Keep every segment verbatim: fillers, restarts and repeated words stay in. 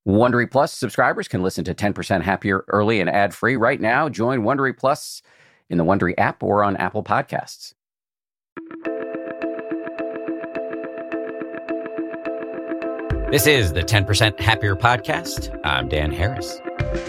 Wondery Plus subscribers can listen to ten percent Happier early and ad-free right now. Join Wondery Plus in the Wondery app or on Apple Podcasts. This is the ten percent Happier podcast. I'm Dan Harris.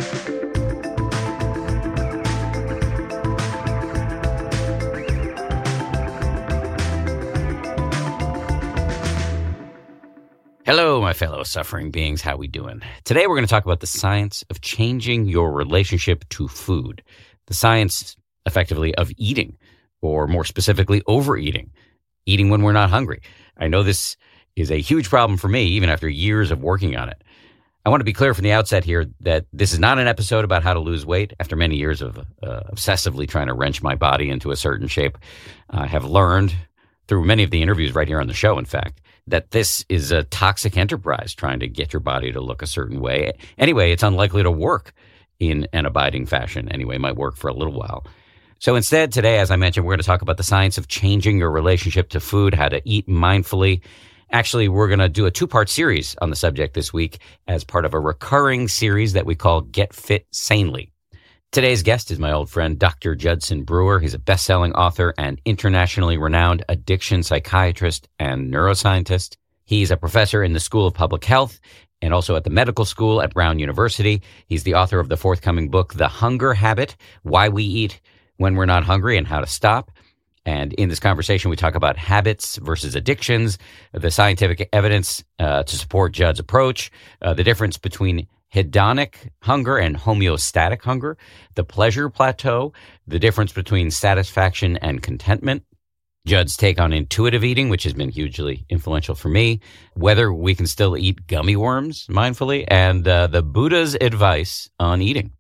Hello, my fellow suffering beings. How we doing? Today, we're going to talk about the science of changing your relationship to food. The science, effectively, of eating, or more specifically, overeating. Eating when we're not hungry. I know this is a huge problem for me, even after years of working on it. I want to be clear from the outset here that this is not an episode about how to lose weight. After many years of uh, obsessively trying to wrench my body into a certain shape, I have learned, through many of the interviews right here on the show, in fact, that this is a toxic enterprise trying to get your body to look a certain way. Anyway, it's unlikely to work in an abiding fashion. Anyway, it might work for a little while. So instead, today, as I mentioned, we're going to talk about the science of changing your relationship to food, how to eat mindfully. Actually, we're going to do a two-part series on the subject this week as part of a recurring series that we call Get Fit Sanely. Today's guest is my old friend, Doctor Judson Brewer. He's a best-selling author and internationally renowned addiction psychiatrist and neuroscientist. He's a professor in the School of Public Health and also at the medical school at Brown University. He's the author of the forthcoming book, The Hunger Habit, Why We Eat When We're Not Hungry and How to Stop. And in this conversation, we talk about habits versus addictions, the scientific evidence uh, to support Judd's approach, uh, the difference between hedonic hunger and homeostatic hunger, the pleasure plateau, the difference between satisfaction and contentment, Judd's take on intuitive eating, which has been hugely influential for me, whether we can still eat gummy worms mindfully, and uh, the Buddha's advice on eating.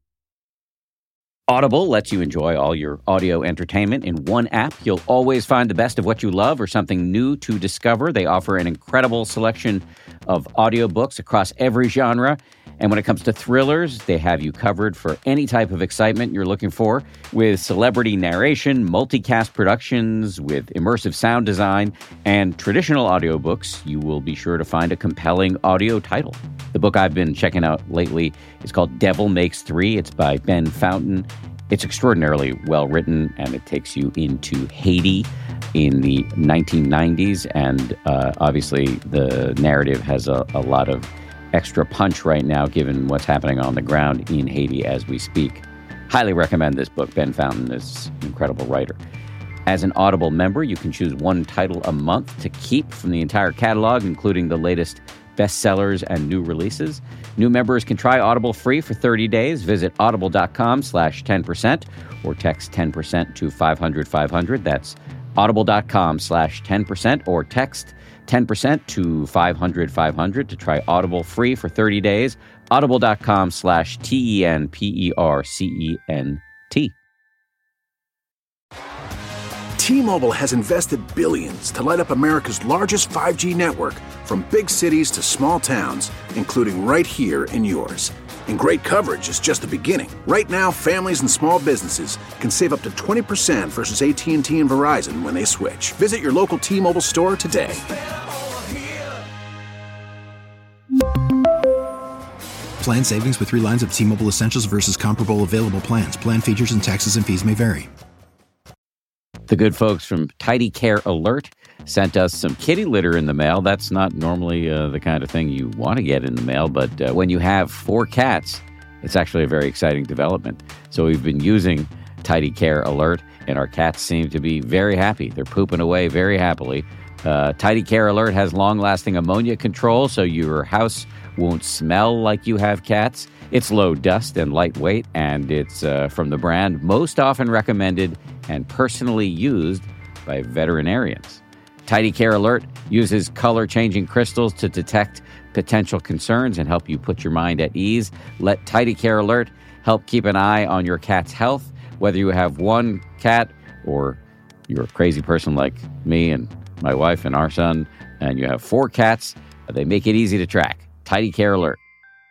Audible lets you enjoy all your audio entertainment in one app. You'll always find the best of what you love or something new to discover. They offer an incredible selection of audiobooks across every genre. And when it comes to thrillers, they have you covered for any type of excitement you're looking for, with celebrity narration, multicast productions, with immersive sound design, and traditional audiobooks. You will be sure to find a compelling audio title. The book I've been checking out lately is called Devil Makes Three. It's by Ben Fountain. It's extraordinarily well written, and it takes you into Haiti in the nineteen nineties. And uh, obviously, the narrative has a, a lot of extra punch right now, given what's happening on the ground in Haiti as we speak. Highly recommend this book. Ben Fountain is an incredible writer. As an Audible member, you can choose one title a month to keep from the entire catalog, including the latest bestsellers and new releases. New members can try Audible free for thirty days. Visit audible.com slash 10% or text ten percent to five hundred five hundred. That's audible.com slash 10% or text ten percent to five hundred five hundred to try Audible free for thirty days. Audible.com slash T E N P E R C E N T. T-Mobile has invested billions to light up America's largest five G network, from big cities to small towns, including right here in yours. And great coverage is just the beginning. Right now, families and small businesses can save up to twenty percent versus A T and T and Verizon when they switch. Visit your local T-Mobile store today. Plan savings with three lines of T-Mobile Essentials versus comparable available plans. Plan features and taxes and fees may vary. The good folks from Tidy Care Alert sent us some kitty litter in the mail. That's not normally uh, the kind of thing you want to get in the mail, but uh, when you have four cats, it's actually a very exciting development. So we've been using Tidy Care Alert, and our cats seem to be very happy. They're pooping away very happily. Uh, Tidy Care Alert has long-lasting ammonia control, so your house won't smell like you have cats. It's low dust and lightweight, and it's uh, from the brand most often recommended and personally used by veterinarians. Tidy Care Alert uses color-changing crystals to detect potential concerns and help you put your mind at ease. Let Tidy Care Alert help keep an eye on your cat's health, whether you have one cat or you're a crazy person like me and my wife and our son, and you have four cats. They make it easy to track. Tidy Care Alert.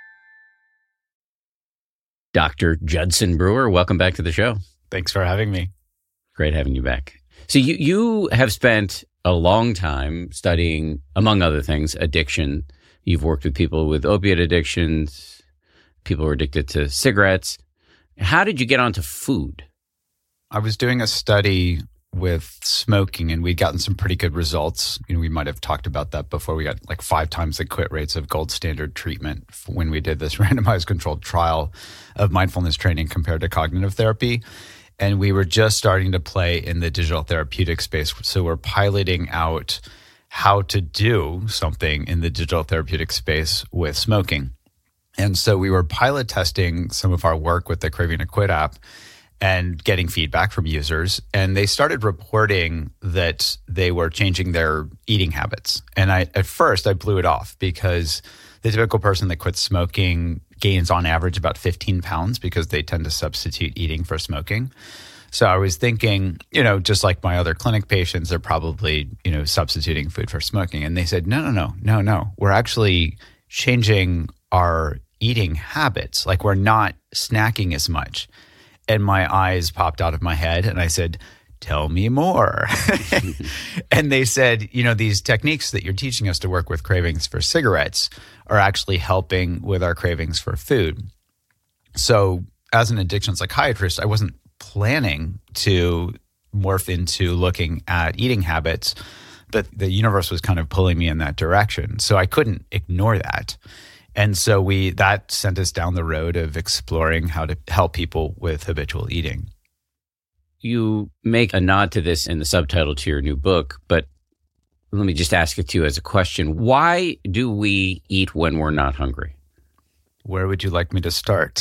Doctor Judson Brewer, welcome back to the show. Thanks for having me. Great having you back. So you, you have spent a long time studying, among other things, addiction, You've worked with people with opiate addictions, people who are addicted to cigarettes. How did you get onto food? I was doing a study with smoking, and we'd gotten some pretty good results. You know, we might have talked about that before. We got like five times the quit rates of gold standard treatment when we did this randomized controlled trial of mindfulness training compared to cognitive therapy. And we were just starting to play in the digital therapeutic space. So we're piloting out how to do something in the digital therapeutic space with smoking. And so we were pilot testing some of our work with the Craving to Quit app and getting feedback from users. And they started reporting that they were changing their eating habits. And I, at first, I blew it off because the typical person that quits smoking gains on average about fifteen pounds because they tend to substitute eating for smoking. So I was thinking, you know, just like my other clinic patients, they're probably, you know, substituting food for smoking. And they said, no, no, no, no, no. We're actually changing our eating habits. Like we're not snacking as much. And my eyes popped out of my head and I said, tell me more. And they said, you know, these techniques that you're teaching us to work with cravings for cigarettes are actually helping with our cravings for food. So as an addiction psychiatrist, I wasn't planning to morph into looking at eating habits, but the universe was kind of pulling me in that direction. So I couldn't ignore that. And so we that sent us down the road of exploring how to help people with habitual eating. You make a nod to this in the subtitle to your new book, but let me just ask it to you as a question. Why do we eat when we're not hungry? Where would you like me to start?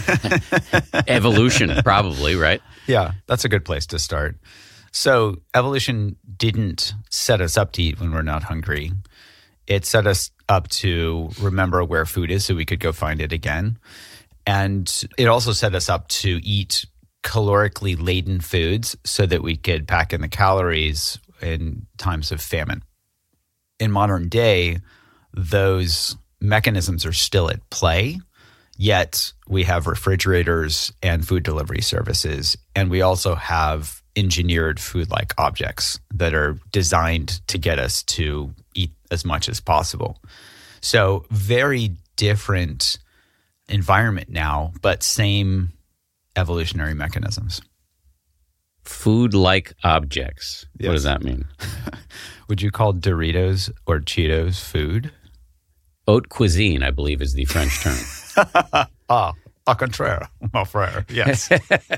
Evolution, probably, right? Yeah, that's a good place to start. So evolution didn't set us up to eat when we're not hungry. It set us up to remember where food is so we could go find it again. And it also set us up to eat calorically laden foods so that we could pack in the calories in times of famine. In modern day, those mechanisms are still at play, yet we have refrigerators and food delivery services, and we also have engineered food-like objects that are designed to get us to eat as much as possible. So very different environment now, but same evolutionary mechanisms. Food-like objects. Yes. What does that mean? Would you call Doritos or Cheetos food? Haute cuisine, I believe, is the French term. Ah, au contraire, mon frère. Yes.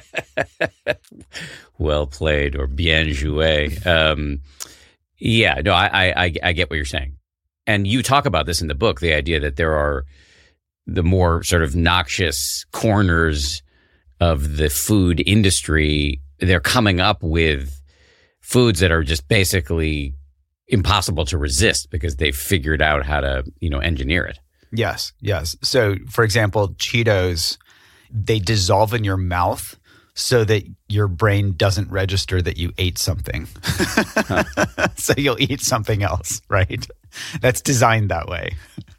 Well played, or bien joué. Um, yeah, no, I, I, I get what you're saying. And you talk about this in the book, the idea that there are the more sort of noxious corners of the food industry. They're coming up with foods that are just basically impossible to resist because they've figured out how to, you know, engineer it. Yes, yes. So, for example, Cheetos, they dissolve in your mouth so that your brain doesn't register that you ate something. Huh. So you'll eat something else, right? That's designed that way.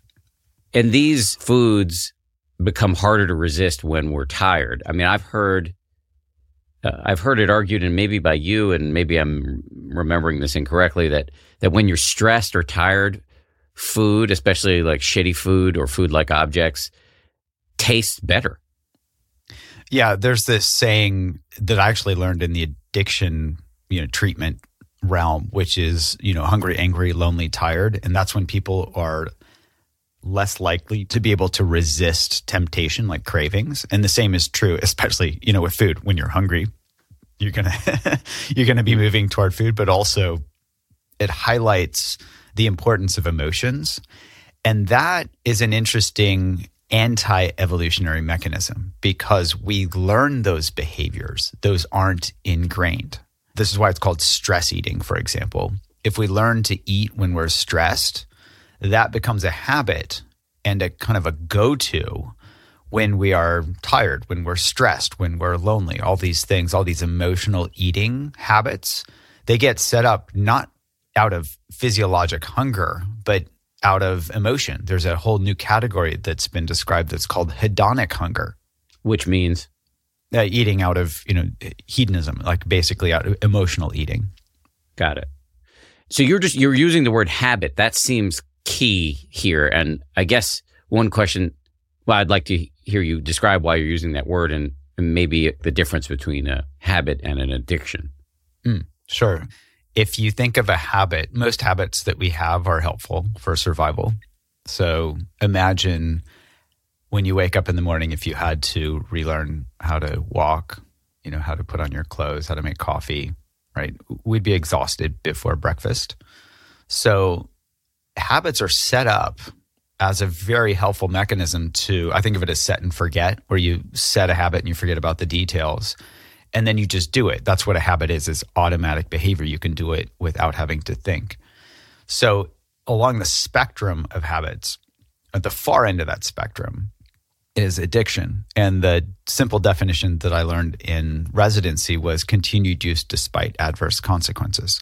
And these foods become harder to resist when we're tired. I mean, I've heard uh, I've heard it argued, and maybe by you, and maybe I'm remembering this incorrectly, that that when you're stressed or tired, food, especially like shitty food or food-like objects, tastes better. Yeah, there's this saying that I actually learned in the addiction, you know, treatment realm, which is, you know, hungry, angry, lonely, tired. And that's when people are less likely to be able to resist temptation, like cravings. And the same is true, especially, you know, with food. When you're hungry, you're gonna you're gonna be moving toward food, but also it highlights the importance of emotions. And that is an interesting anti-evolutionary mechanism because we learn those behaviors. Those aren't ingrained. This is why it's called stress eating, for example. If we learn to eat when we're stressed, that becomes a habit and a kind of a go-to when we are tired, when we're stressed, when we're lonely. All these things, all these emotional eating habits, they get set up not out of physiologic hunger, but out of emotion. There's a whole new category that's been described that's called hedonic hunger. Which means? Uh, eating out of, you know, hedonism, like basically out of emotional eating. Got it. So you're just, you're using the word habit. That seems key here. And I guess one question, well, I'd like to hear you describe why you're using that word and, and maybe the difference between a habit and an addiction. Mm, sure. If you think of a habit, most habits that we have are helpful for survival. So imagine when you wake up in the morning, if you had to relearn how to walk, you know, how to put on your clothes, how to make coffee, right? We'd be exhausted before breakfast. So habits are set up as a very helpful mechanism to, I think of it as set and forget, where you set a habit and you forget about the details. And then you just do it. That's what a habit is, is automatic behavior. You can do it without having to think. So along the spectrum of habits, at the far end of that spectrum is addiction. And the simple definition that I learned in residency was continued use despite adverse consequences.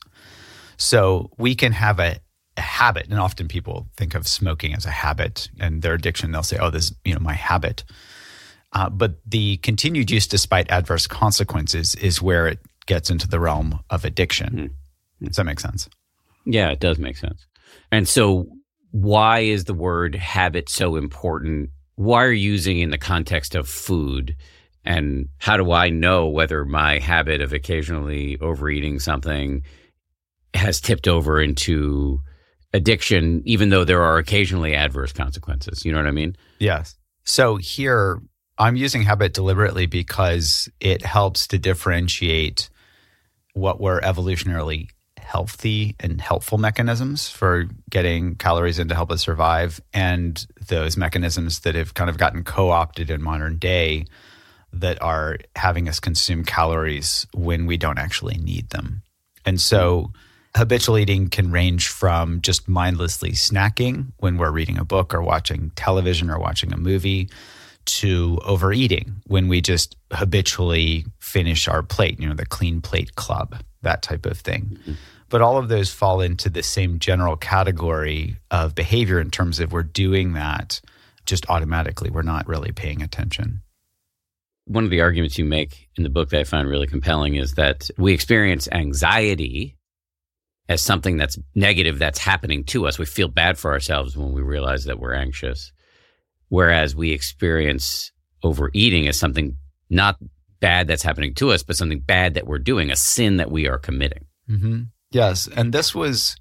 So we can have a, a habit, and often people think of smoking as a habit and their addiction, they'll say, oh, this is, you know, my habit. Uh, but the continued use despite adverse consequences is where it gets into the realm of addiction. Mm-hmm. Does that make sense? Yeah, it does make sense. And so why is the word habit so important? Why are you using it in the context of food? And how do I know whether my habit of occasionally overeating something has tipped over into addiction, even though there are occasionally adverse consequences? You know what I mean? Yes. So here, I'm using habit deliberately because it helps to differentiate what were evolutionarily healthy and helpful mechanisms for getting calories in to help us survive, and those mechanisms that have kind of gotten co-opted in modern day that are having us consume calories when we don't actually need them. And so habitual eating can range from just mindlessly snacking when we're reading a book or watching television or watching a movie, to overeating when we just habitually finish our plate, you know, the clean plate club, that type of thing. Mm-hmm. But all of those fall into the same general category of behavior in terms of we're doing that just automatically. We're not really paying attention. One of the arguments you make in the book that I find really compelling is that we experience anxiety as something that's negative that's happening to us. We feel bad for ourselves when we realize that we're anxious. Whereas we experience overeating as something not bad that's happening to us, but something bad that we're doing, a sin that we are committing. Mm-hmm. Yes. And this was,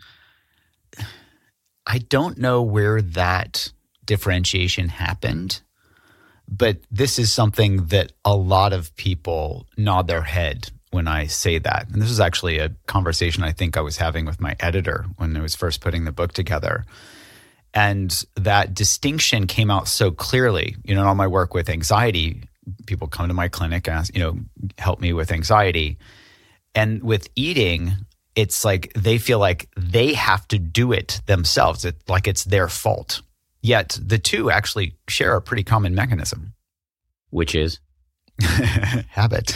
I don't know where that differentiation happened, but this is something that a lot of people nod their head when I say that. And this is actually a conversation I think I was having with my editor when I was first putting the book together. And that distinction came out so clearly. You know, in all my work with anxiety, people come to my clinic, ask, you know, help me with anxiety. And with eating, it's like they feel like they have to do it themselves, it, like it's their fault. Yet the two actually share a pretty common mechanism. Which is? Habit.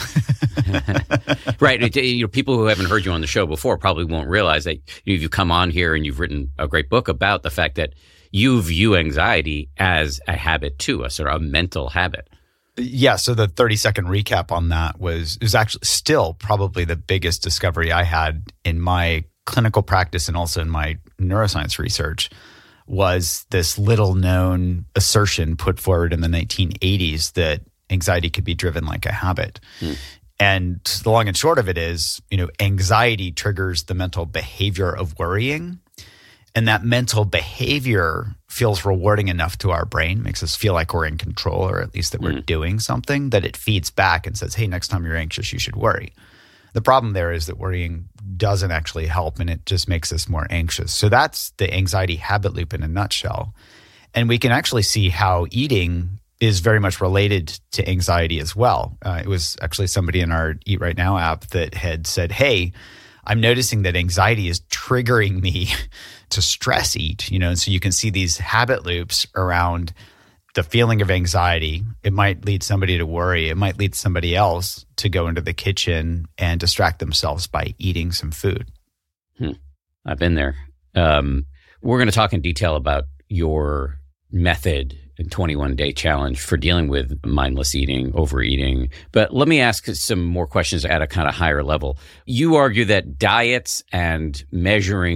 Right. You know, people who haven't heard you on the show before probably won't realize that you've come on here and you've written a great book about the fact that you view anxiety as a habit too, a sort of a mental habit. Yeah. So the thirty second recap on that was, was actually still probably the biggest discovery I had in my clinical practice and also in my neuroscience research, was this little known assertion put forward in the nineteen eighties that anxiety could be driven like a habit. Hmm. And the long and short of it is, you know, anxiety triggers the mental behavior of worrying. And that mental behavior feels rewarding enough to our brain, makes us feel like we're in control, or at least that we're mm. doing something, that it feeds back and says, hey, next time you're anxious, you should worry. The problem there is that worrying doesn't actually help, and it just makes us more anxious. So that's the anxiety habit loop in a nutshell. And we can actually see how eating is very much related to anxiety as well. Uh, it was actually somebody in our Eat Right Now app that had said, hey, I'm noticing that anxiety is triggering me to stress eat, you know, and so you can see these habit loops around the feeling of anxiety. It might lead somebody to worry. It might lead somebody else to go into the kitchen and distract themselves by eating some food. Hmm. I've been there. Um, we're going to talk in detail about your method and twenty-one day challenge for dealing with mindless eating, overeating. But let me ask some more questions at a kind of higher level. You argue that diets and measuring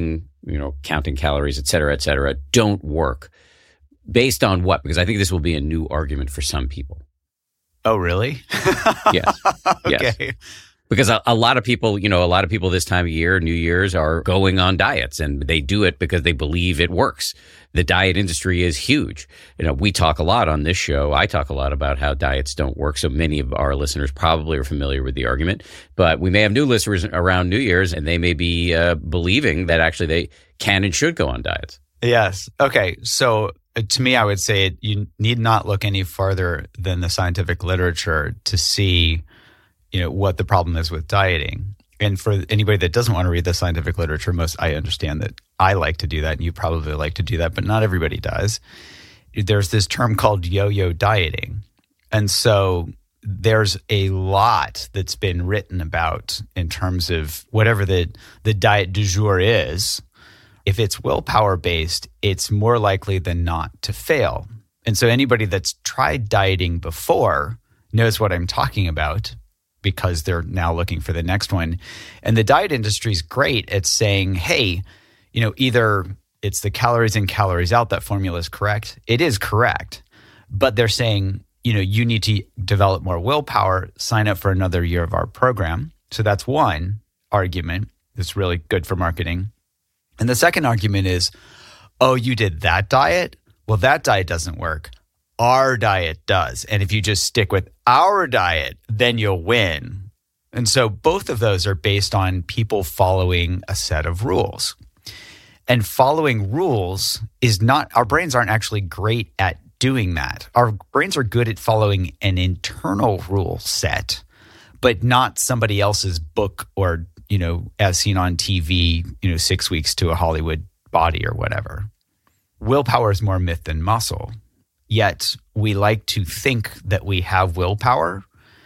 you know, counting calories, et cetera, et cetera, don't work. Based on what? Because I think this will be a new argument for some people. Oh, really? Yes. Okay. Yes. Because a, a lot of people, you know, a lot of people this time of year, New Year's, are going on diets, and they do it because they believe it works. The diet industry is huge. You know, we talk a lot on this show. I talk a lot about how diets don't work. So many of our listeners probably are familiar with the argument. But we may have new listeners around New Year's, and they may be uh, believing that actually they can and should go on diets. Yes. Okay. So uh, to me, I would say you need not look any farther than the scientific literature to see, you know, what the problem is with dieting. And for anybody that doesn't want to read the scientific literature, most I understand that I like to do that, and you probably like to do that, but not everybody does. There's this term called yo-yo dieting. And so there's a lot that's been written about in terms of whatever the, the diet du jour is. If it's willpower based, it's more likely than not to fail. And so anybody that's tried dieting before knows what I'm talking about, because they're now looking for the next one. And the diet industry is great at saying, hey, you know, either it's the calories in, calories out, that formula is correct. It is correct. But they're saying, you know, you need to develop more willpower, sign up for another year of our program. So that's one argument that's really good for marketing. And the second argument is, oh, you did that diet? Well, that diet doesn't work. Our diet does. And if you just stick with our diet, then you'll win. And so both of those are based on people following a set of rules. And following rules is not, our brains aren't actually great at doing that. Our brains are good at following an internal rule set, but not somebody else's book or, you know, as seen on T V, you know, six weeks to a Hollywood body or whatever. Willpower is more myth than muscle. Yet we like to think that we have willpower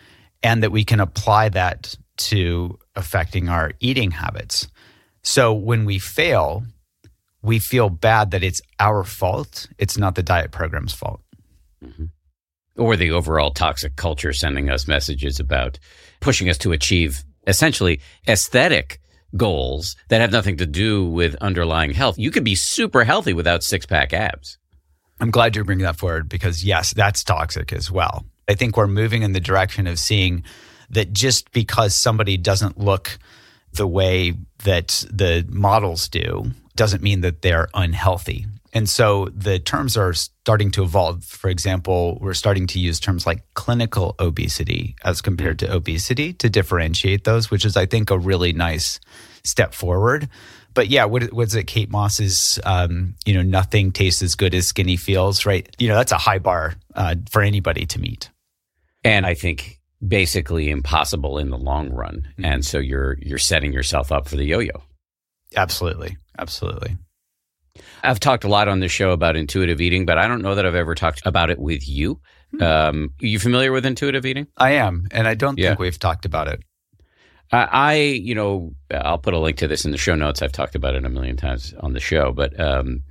and that we can apply that to affecting our eating habits. So when we fail, we feel bad that it's our fault. It's not the diet program's fault. Mm-hmm. Or the overall toxic culture sending us messages about pushing us to achieve essentially aesthetic goals that have nothing to do with underlying health. You could be super healthy without six-pack abs. I'm glad you're bringing that forward because, yes, that's toxic as well. I think we're moving in the direction of seeing that just because somebody doesn't look the way that the models do doesn't mean that they're unhealthy. And so the terms are starting to evolve. For example, we're starting to use terms like clinical obesity as compared to obesity to differentiate those, which is, I think, a really nice step forward. But yeah, what was it? Kate Moss's, um, you know, nothing tastes as good as skinny feels, right? You know, that's a high bar uh, for anybody to meet. And I think basically impossible in the long run. Mm-hmm. And so you're you're setting yourself up for the yo-yo. Absolutely. Absolutely. I've talked a lot on this show about intuitive eating, but I don't know that I've ever talked about it with you. Mm-hmm. Um, are you familiar with intuitive eating? I am. And I don't yeah. think we've talked about it. Uh, I, you know, I'll put a link to this in the show notes. I've talked about it a million times on the show, but um,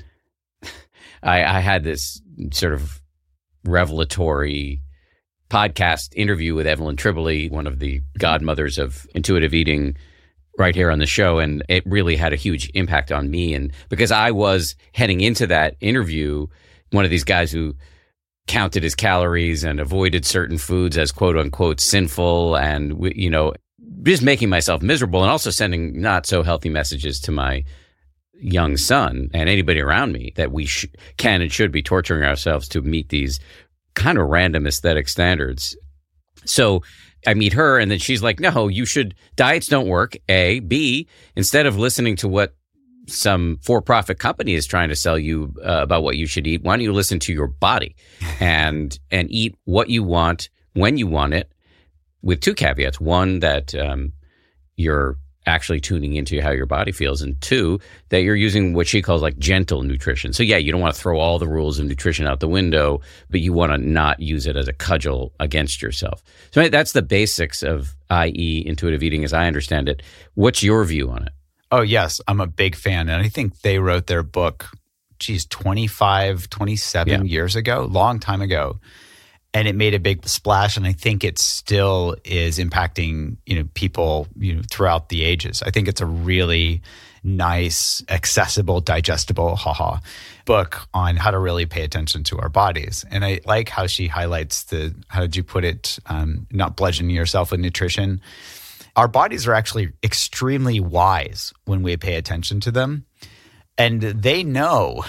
I, I had this sort of revelatory podcast interview with Evelyn Tribole, one of the godmothers of intuitive eating, right here on the show. And it really had a huge impact on me. And because I was heading into that interview, one of these guys who counted his calories and avoided certain foods as quote unquote sinful and, you know, just making myself miserable and also sending not so healthy messages to my young son and anybody around me that we sh- can and should be torturing ourselves to meet these kind of random aesthetic standards. So I meet her and then she's like, no, you should, diets don't work, A. B, instead of listening to what some for-profit company is trying to sell you uh, about what you should eat, why don't you listen to your body and and eat what you want when you want it, with two caveats. One, that um, you're actually tuning into how your body feels. And two, that you're using what she calls like gentle nutrition. So yeah, you don't want to throw all the rules of nutrition out the window, but you want to not use it as a cudgel against yourself. So that's the basics of that is intuitive eating as I understand it. What's your view on it? Oh, yes. I'm a big fan. And I think they wrote their book, geez, twenty-five, twenty-seven yeah. years ago, long time ago. And it made a big splash, and I think it still is impacting, you know, people, you know, throughout the ages. I think it's a really nice, accessible, digestible, haha, book on how to really pay attention to our bodies. And I like how she highlights the, how did you put it, um, not bludgeoning yourself with nutrition. Our bodies are actually extremely wise when we pay attention to them. And they know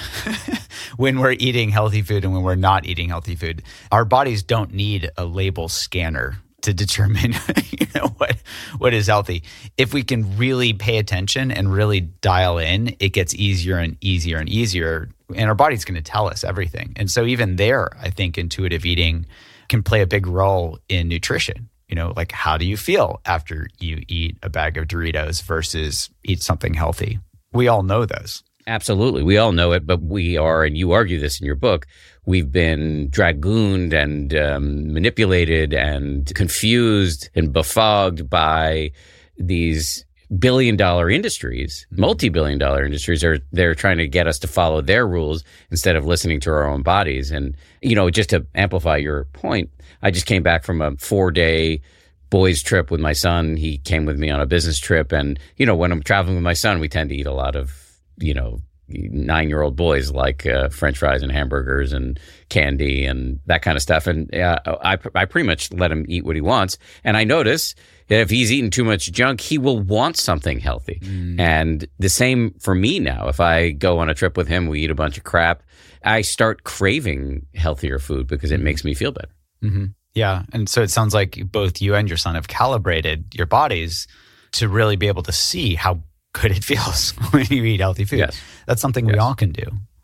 when we're eating healthy food and when we're not eating healthy food. Our bodies don't need a label scanner to determine you know, what, what is healthy. If we can really pay attention and really dial in, it gets easier and easier and easier. And our body's going to tell us everything. And so even there, I think intuitive eating can play a big role in nutrition. You know, like how do you feel after you eat a bag of Doritos versus eat something healthy? We all know those. Absolutely. We all know it, but we are, and you argue this in your book, we've been dragooned and um, manipulated and confused and befogged by these billion dollar industries, multi-billion dollar industries. Are they're trying to get us to follow their rules instead of listening to our own bodies. And, you know, just to amplify your point, I just came back from a four day boys trip with my son. He came with me on a business trip. And, you know, when I'm traveling with my son, we tend to eat a lot of, you know, nine-year-old boys like uh, French fries and hamburgers and candy and that kind of stuff. And uh, I, I pretty much let him eat what he wants. And I notice that if he's eating too much junk, he will want something healthy. Mm. And the same for me now. If I go on a trip with him, we eat a bunch of crap, I start craving healthier food because it makes me feel better. Mm-hmm. Yeah. And so it sounds like both you and your son have calibrated your bodies to really be able to see how good it feels when you eat healthy food. Yes. That's something yes. we all can do.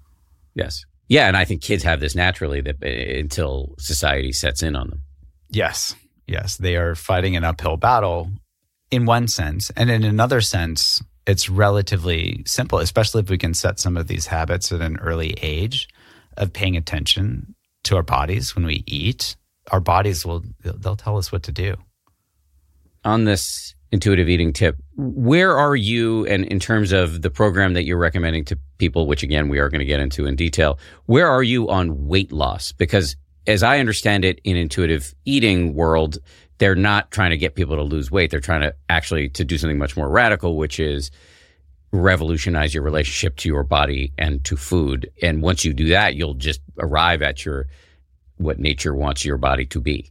Yes. Yeah, and I think kids have this naturally that uh, until society sets in on them. Yes. Yes. They are fighting an uphill battle in one sense. And in another sense, it's relatively simple, especially if we can set some of these habits at an early age of paying attention to our bodies when we eat. Our bodies will, they'll tell us what to do. On this intuitive eating tip, where are you, and in terms of the program that you're recommending to people, which again, we are going to get into in detail, where are you on weight loss? Because as I understand it, in intuitive eating world, they're not trying to get people to lose weight. They're trying to actually to do something much more radical, which is revolutionize your relationship to your body and to food. And once you do that, you'll just arrive at your, what nature wants your body to be.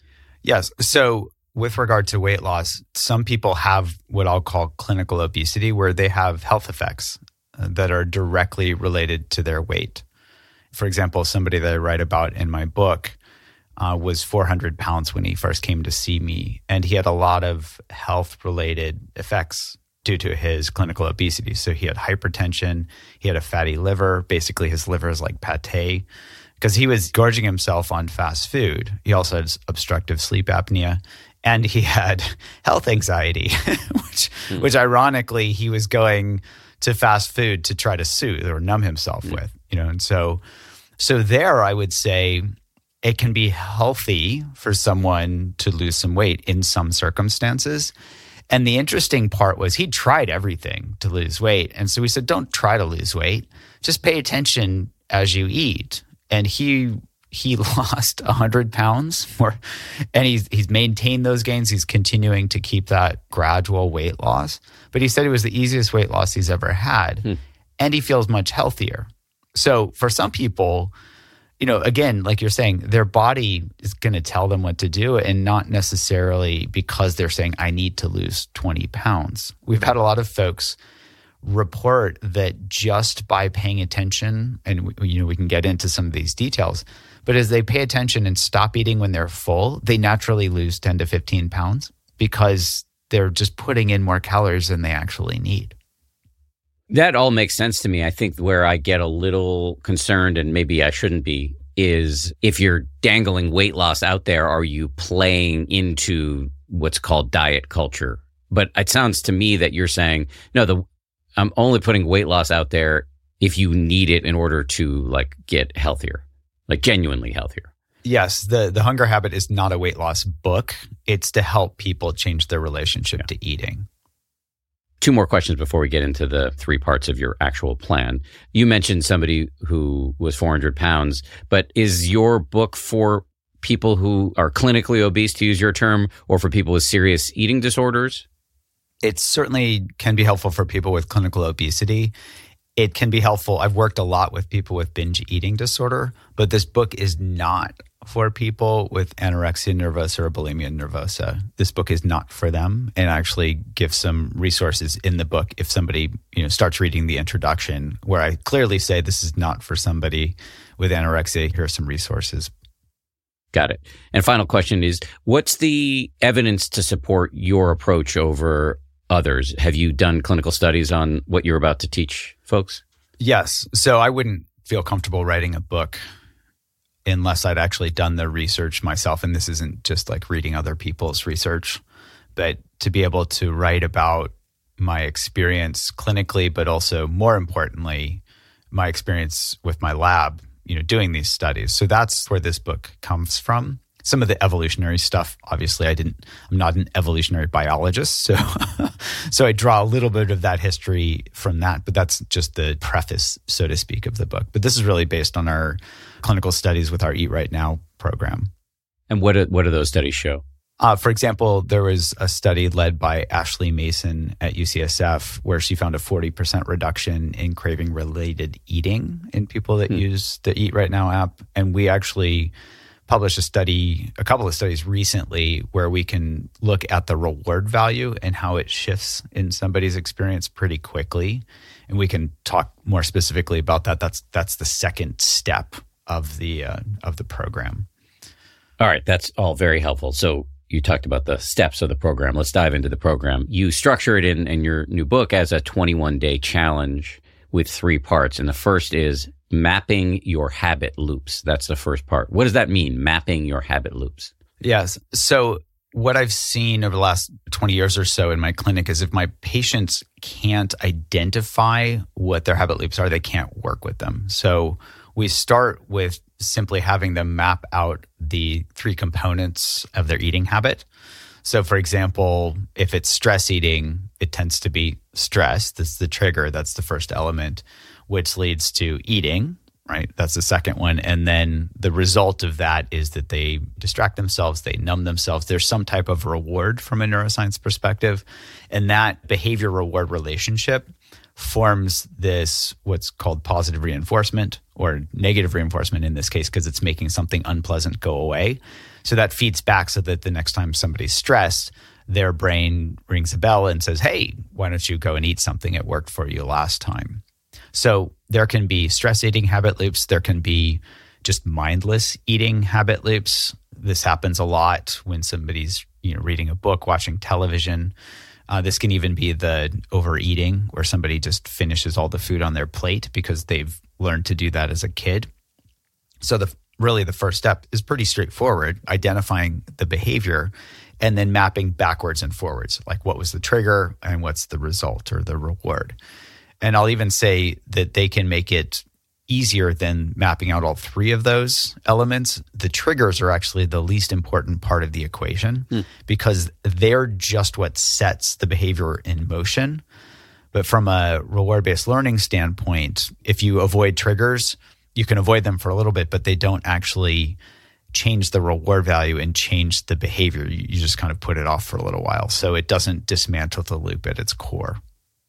Yes. So with regard to weight loss, some people have what I'll call clinical obesity, where they have health effects that are directly related to their weight. For example, somebody that I write about in my book uh, was four hundred pounds when he first came to see me, and he had a lot of health-related effects due to his clinical obesity. So he had hypertension, he had a fatty liver. Basically, his liver is like pate because he was gorging himself on fast food. He also had obstructive sleep apnea. And he had health anxiety, which, mm. which ironically, he was going to fast food to try to soothe or numb himself mm. with, you know. And so, so there, I would say it can be healthy for someone to lose some weight in some circumstances. And the interesting part was he tried everything to lose weight. And so we said, don't try to lose weight. Just pay attention as you eat. And he He lost one hundred pounds more, and he's he's maintained those gains. He's continuing to keep that gradual weight loss. But he said it was the easiest weight loss he's ever had, hmm. and he feels much healthier. So for some people, you know, again, like you're saying, their body is going to tell them what to do, and not necessarily because they're saying, I need to lose twenty pounds. We've had a lot of folks report that just by paying attention, and you know, we can get into some of these details, but as they pay attention and stop eating when they're full, they naturally lose ten to fifteen pounds because they're just putting in more calories than they actually need. That all makes sense to me. I think where I get a little concerned, and maybe I shouldn't be, is if you're dangling weight loss out there, are you playing into what's called diet culture? But it sounds to me that you're saying, no, the I'm only putting weight loss out there if you need it in order to like get healthier, like genuinely healthier. Yes. The, the Hunger Habit is not a weight loss book. It's to help people change their relationship yeah. to eating. Two more questions before we get into the three parts of your actual plan. You mentioned somebody who was four hundred pounds, but is your book for people who are clinically obese, to use your term, or for people with serious eating disorders? It certainly can be helpful for people with clinical obesity. It can be helpful. I've worked a lot with people with binge eating disorder, but this book is not for people with anorexia nervosa or bulimia nervosa. This book is not for them, and I actually give some resources in the book if somebody, you know, starts reading the introduction where I clearly say this is not for somebody with anorexia. Here are some resources. Got it. And final question is, what's the evidence to support your approach over others? Have you done clinical studies on what you're about to teach folks? Yes. So I wouldn't feel comfortable writing a book unless I'd actually done the research myself. And this isn't just like reading other people's research, but to be able to write about my experience clinically, but also more importantly, my experience with my lab, you know, doing these studies. So that's where this book comes from. Some of the evolutionary stuff, obviously I didn't, I'm not an evolutionary biologist. So, so I draw a little bit of that history from that, but that's just the preface, so to speak, of the book. But this is really based on our clinical studies with our Eat Right Now program. And what do, what do those studies show? Uh, for example, there was a study led by Ashley Mason at U C S F where she found a forty percent reduction in craving-related eating in people that hmm. use the Eat Right Now app. And we actually published a study, a couple of studies recently where we can look at the reward value and how it shifts in somebody's experience pretty quickly. And we can talk more specifically about that. That's that's the second step of the uh, of the program. All right, that's all very helpful. So you talked about the steps of the program. Let's dive into the program. You structure it in, in your new book as a twenty-one day challenge with three parts. And the first is mapping your habit loops. That's the first part. What does that mean, mapping your habit loops? Yes. So what I've seen over the last twenty years or so in my clinic is if my patients can't identify what their habit loops are, they can't work with them. So we start with simply having them map out the three components of their eating habit. So for example, if it's stress eating, it tends to be stress. That's the trigger. That's the first element, which leads to eating, right? That's the second one. And then the result of that is that they distract themselves, they numb themselves. There's some type of reward from a neuroscience perspective. And that behavior reward relationship forms this, what's called positive reinforcement or negative reinforcement in this case, because it's making something unpleasant go away. So that feeds back so that the next time somebody's stressed, their brain rings a bell and says, hey, why don't you go and eat something? It worked for you last time. So there can be stress eating habit loops. There can be just mindless eating habit loops. This happens a lot when somebody's, you know, reading a book, watching television. Uh, this can even be the overeating where somebody just finishes all the food on their plate because they've learned to do that as a kid. So the really the first step is pretty straightforward, identifying the behavior and then mapping backwards and forwards, like what was the trigger and what's the result or the reward. And I'll even say that they can make it easier than mapping out all three of those elements. The triggers are actually the least important part of the equation mm. because they're just what sets the behavior in motion. But from a reward-based learning standpoint, if you avoid triggers, you can avoid them for a little bit, but they don't actually change the reward value and change the behavior. You, you just kind of put it off for a little while. So it doesn't dismantle the loop at its core.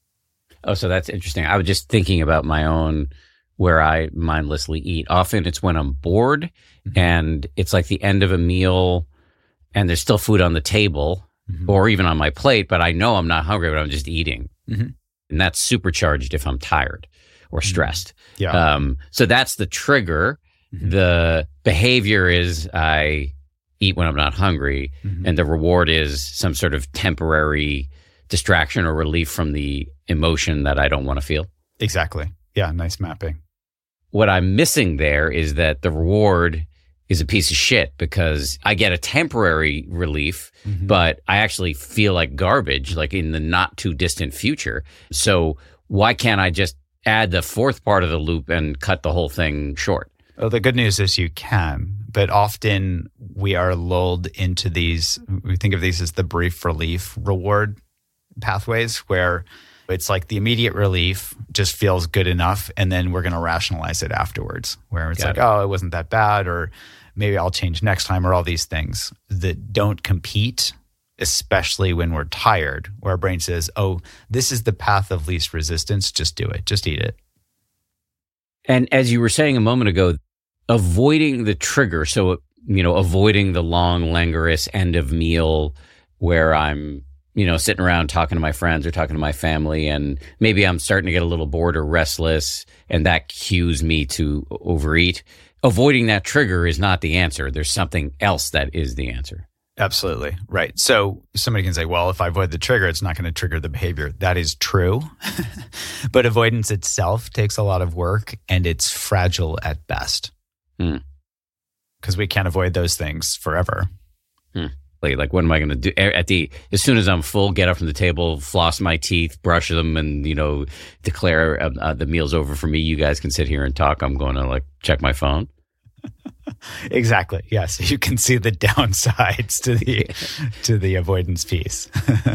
Oh, so that's interesting. I was just thinking about my own where I mindlessly eat. Often it's when I'm bored mm-hmm. and it's like the end of a meal and there's still food on the table mm-hmm. or even on my plate, but I know I'm not hungry, but I'm just eating. Mm-hmm. And that's supercharged if I'm tired or stressed. Mm-hmm. Yeah. Um, so that's the trigger. Mm-hmm. The behavior is I eat when I'm not hungry mm-hmm. and the reward is some sort of temporary distraction or relief from the emotion that I don't want to feel. Exactly. Yeah, nice mapping. What I'm missing there is that the reward is a piece of shit because I get a temporary relief, mm-hmm. but I actually feel like garbage, like in the not too distant future. So why can't I just add the fourth part of the loop and cut the whole thing short? Well, the good news is you can, but often we are lulled into these, we think of these as the brief relief reward pathways where it's like the immediate relief just feels good enough, and then we're going to rationalize it afterwards, where it's Got like, it. oh, it wasn't that bad, or maybe I'll change next time, or all these things that don't compete especially when we're tired, where our brain says, oh, this is the path of least resistance. Just do it. Just eat it. And as you were saying a moment ago, avoiding the trigger, so, you know, avoiding the long, languorous end of meal where I'm, you know, sitting around talking to my friends or talking to my family, and maybe I'm starting to get a little bored or restless, and that cues me to overeat. Avoiding that trigger is not the answer. There's something else that is the answer. Absolutely. Right. So somebody can say, well, if I avoid the trigger, it's not going to trigger the behavior. That is true. But avoidance itself takes a lot of work, and it's fragile at best. Because hmm. we can't avoid those things forever. Hmm. Like, what am I going to do at the, as soon as I'm full, get up from the table, floss my teeth, brush them, and, you know, declare uh, uh, the meal's over for me. You guys can sit here and talk. I'm going to like check my phone. Exactly. Yes. You can see the downsides to the, to the avoidance piece.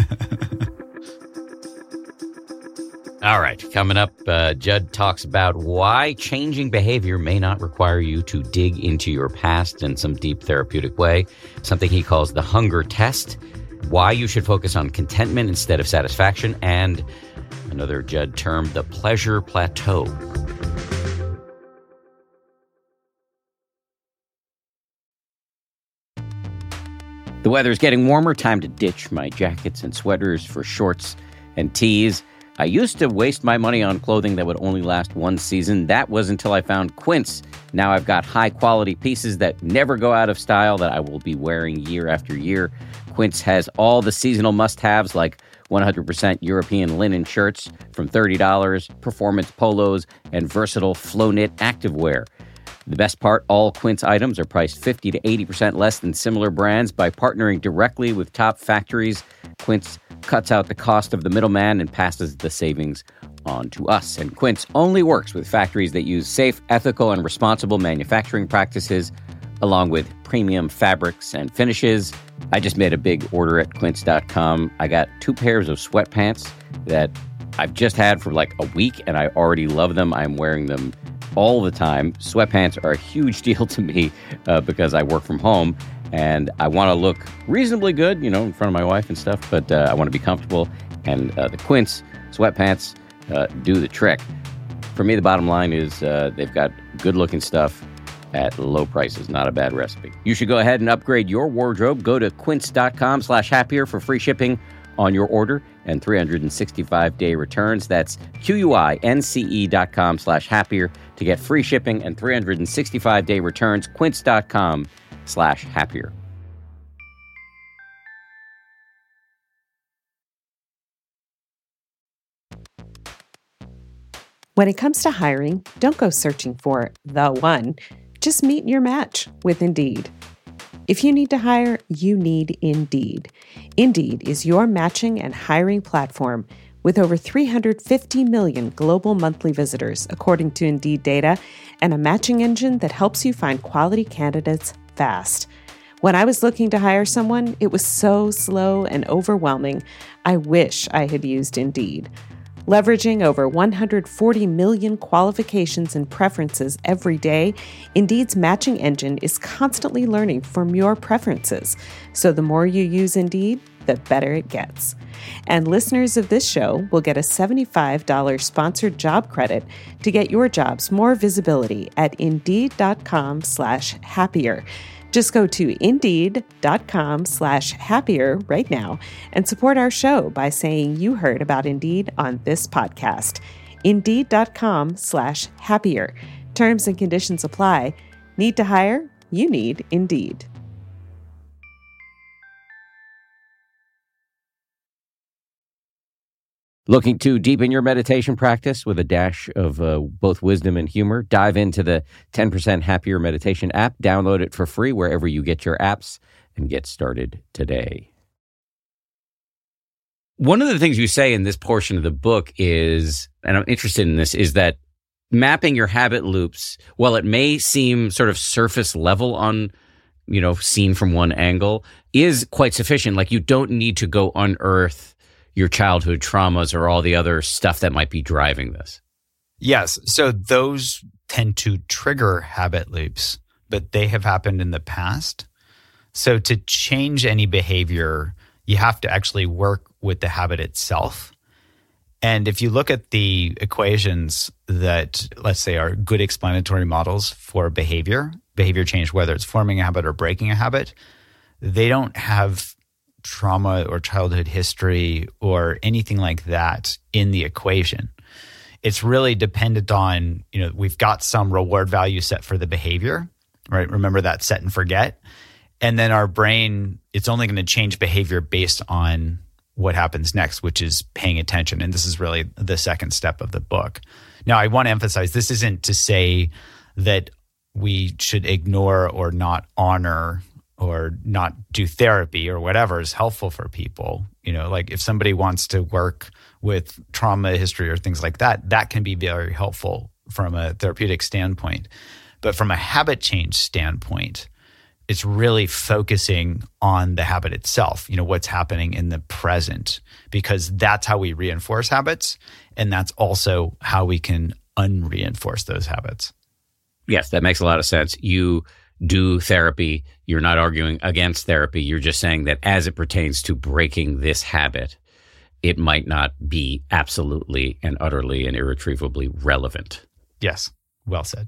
All right. Coming up, uh, Judd talks about why changing behavior may not require you to dig into your past in some deep therapeutic way, something he calls the hunger test, why you should focus on contentment instead of satisfaction, and another Judd term, the pleasure plateau. The weather's getting warmer. Time to ditch my jackets and sweaters for shorts and tees. I used to waste my money on clothing that would only last one season. That was until I found Quince. Now I've got high-quality pieces that never go out of style that I will be wearing year after year. Quince has all the seasonal must-haves like one hundred percent European linen shirts from thirty dollars, performance polos, and versatile flow-knit activewear. The best part, all Quince items are priced fifty to eighty percent less than similar brands. By partnering directly with top factories, Quince cuts out the cost of the middleman and passes the savings on to us. And Quince only works with factories that use safe, ethical, and responsible manufacturing practices, along with premium fabrics and finishes. I just made a big order at quince dot com. I got two pairs of sweatpants that I've just had for like a week, and I already love them. I'm wearing them all the time. Sweatpants are a huge deal to me uh, because I work from home and I want to look reasonably good, you know, in front of my wife and stuff, but uh, I want to be comfortable. And uh, the Quince sweatpants uh, do the trick. For me, the bottom line is uh, they've got good looking stuff at low prices. Not a bad recipe. You should go ahead and upgrade your wardrobe. Go to quince dot com slash happier for free shipping on your order and three hundred sixty-five day returns. That's Q-U-I-N-C-E dot com slash happier to get free shipping and three hundred sixty-five day returns. Quince dot com slash happier. When it comes to hiring, don't go searching for the one. Just meet your match with Indeed. If you need to hire, you need Indeed. Indeed is your matching and hiring platform with over three hundred fifty million global monthly visitors, according to Indeed data, and a matching engine that helps you find quality candidates fast. When I was looking to hire someone, it was so slow and overwhelming. I wish I had used Indeed. Leveraging over one hundred forty million qualifications and preferences every day, Indeed's matching engine is constantly learning from your preferences. So the more you use Indeed, the better it gets. And listeners of this show will get a seventy-five dollars sponsored job credit to get your jobs more visibility at Indeed.com slash happier. Just go to Indeed.com slash happier right now and support our show by saying you heard about Indeed on this podcast. Indeed.com slash happier. Terms and conditions apply. Need to hire? You need Indeed. Looking to deepen your meditation practice with a dash of uh, both wisdom and humor? Dive into the ten percent Happier Meditation app. Download it for free wherever you get your apps and get started today. One of the things you say in this portion of the book is, and I'm interested in this, is that mapping your habit loops, while it may seem sort of surface level on, you know, seen from one angle, is quite sufficient. Like, you don't need to go unearth your childhood traumas or all the other stuff that might be driving this. Yes. So those tend to trigger habit loops, but they have happened in the past. So to change any behavior, You have to actually work with the habit itself. And if you look at the equations that, let's say, are good explanatory models for behavior, behavior change, whether it's forming a habit or breaking a habit, they don't have trauma or childhood history or anything like that in the equation. It's really dependent on, you know, we've got some reward value set for the behavior, right? Remember that set and forget. And then our brain, it's only going to change behavior based on what happens next, which is paying attention. And this is really the second step of the book. Now, I want to emphasize, this isn't to say that we should ignore or not honor or not do therapy or whatever is helpful for people. You know, like if somebody wants to work with trauma history or things like that, that can be very helpful from a therapeutic standpoint. But from a habit change standpoint, it's really focusing on the habit itself, you know, what's happening in the present, because that's how we reinforce habits. And that's also how we can unreinforce those habits. Yes, that makes a lot of sense. You do therapy. You're not arguing against therapy. You're just saying that as it pertains to breaking this habit, it might not be absolutely and utterly and irretrievably relevant. Yes, well said.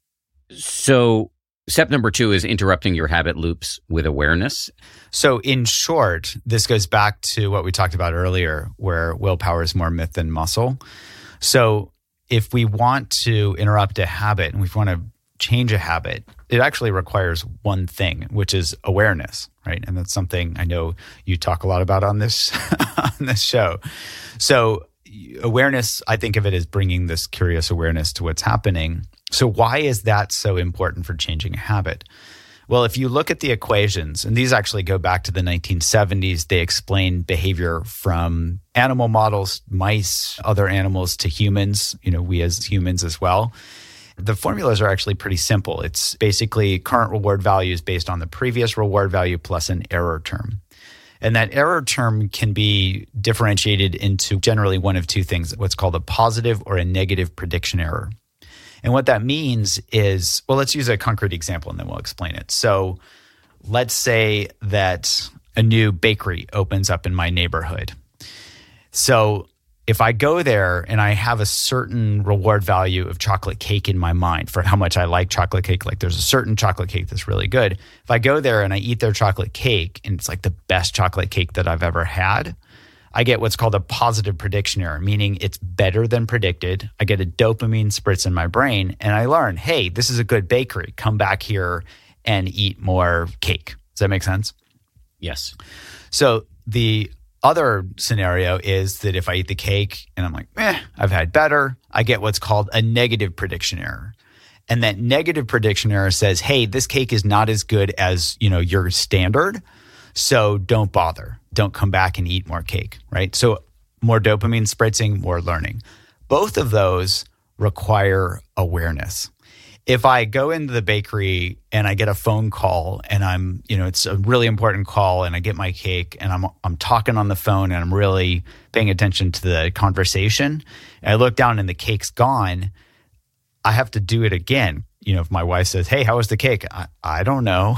So step number two is interrupting your habit loops with awareness. So in short, this goes back to what we talked about earlier, where willpower is more myth than muscle. So if we want to interrupt a habit and we want to change a habit, it actually requires one thing, which is awareness, right? And that's something I know you talk a lot about on this on this show. So awareness, I think of it as bringing this curious awareness to what's happening. So why is that so important for changing a habit? Well, if you look at the equations, and these actually go back to the nineteen seventies, they explain behavior from animal models, mice, other animals, to humans, you know, we as humans as well. The formulas are actually pretty simple. It's basically current reward values based on the previous reward value plus an error term. And that error term can be differentiated into generally one of two things, what's called a positive or a negative prediction error. And what that means is, well, let's use a concrete example and then we'll explain it. So let's say that a new bakery opens up in my neighborhood. So if I go there and I have a certain reward value of chocolate cake in my mind for how much I like chocolate cake, like there's a certain chocolate cake that's really good. If I go there and I eat their chocolate cake and it's like the best chocolate cake that I've ever had, I get what's called a positive prediction error, meaning it's better than predicted. I get a dopamine spritz in my brain and I learn, hey, this is a good bakery. Come back here and eat more cake. Does that make sense? Yes. So the other scenario is that if I eat the cake and I'm like, eh, I've had better, I get what's called a negative prediction error. And that negative prediction error says, hey, this cake is not as good as, you know, your standard. So don't bother. Don't come back and eat more cake, right? So more dopamine spritzing, more learning. Both of those require awareness. If I go into the bakery and I get a phone call and I'm, you know, it's a really important call and I get my cake and I'm I'm talking on the phone and I'm really paying attention to the conversation, and I look down and the cake's gone, I have to do it again. You know, if my wife says, hey, how was the cake? I, I don't know.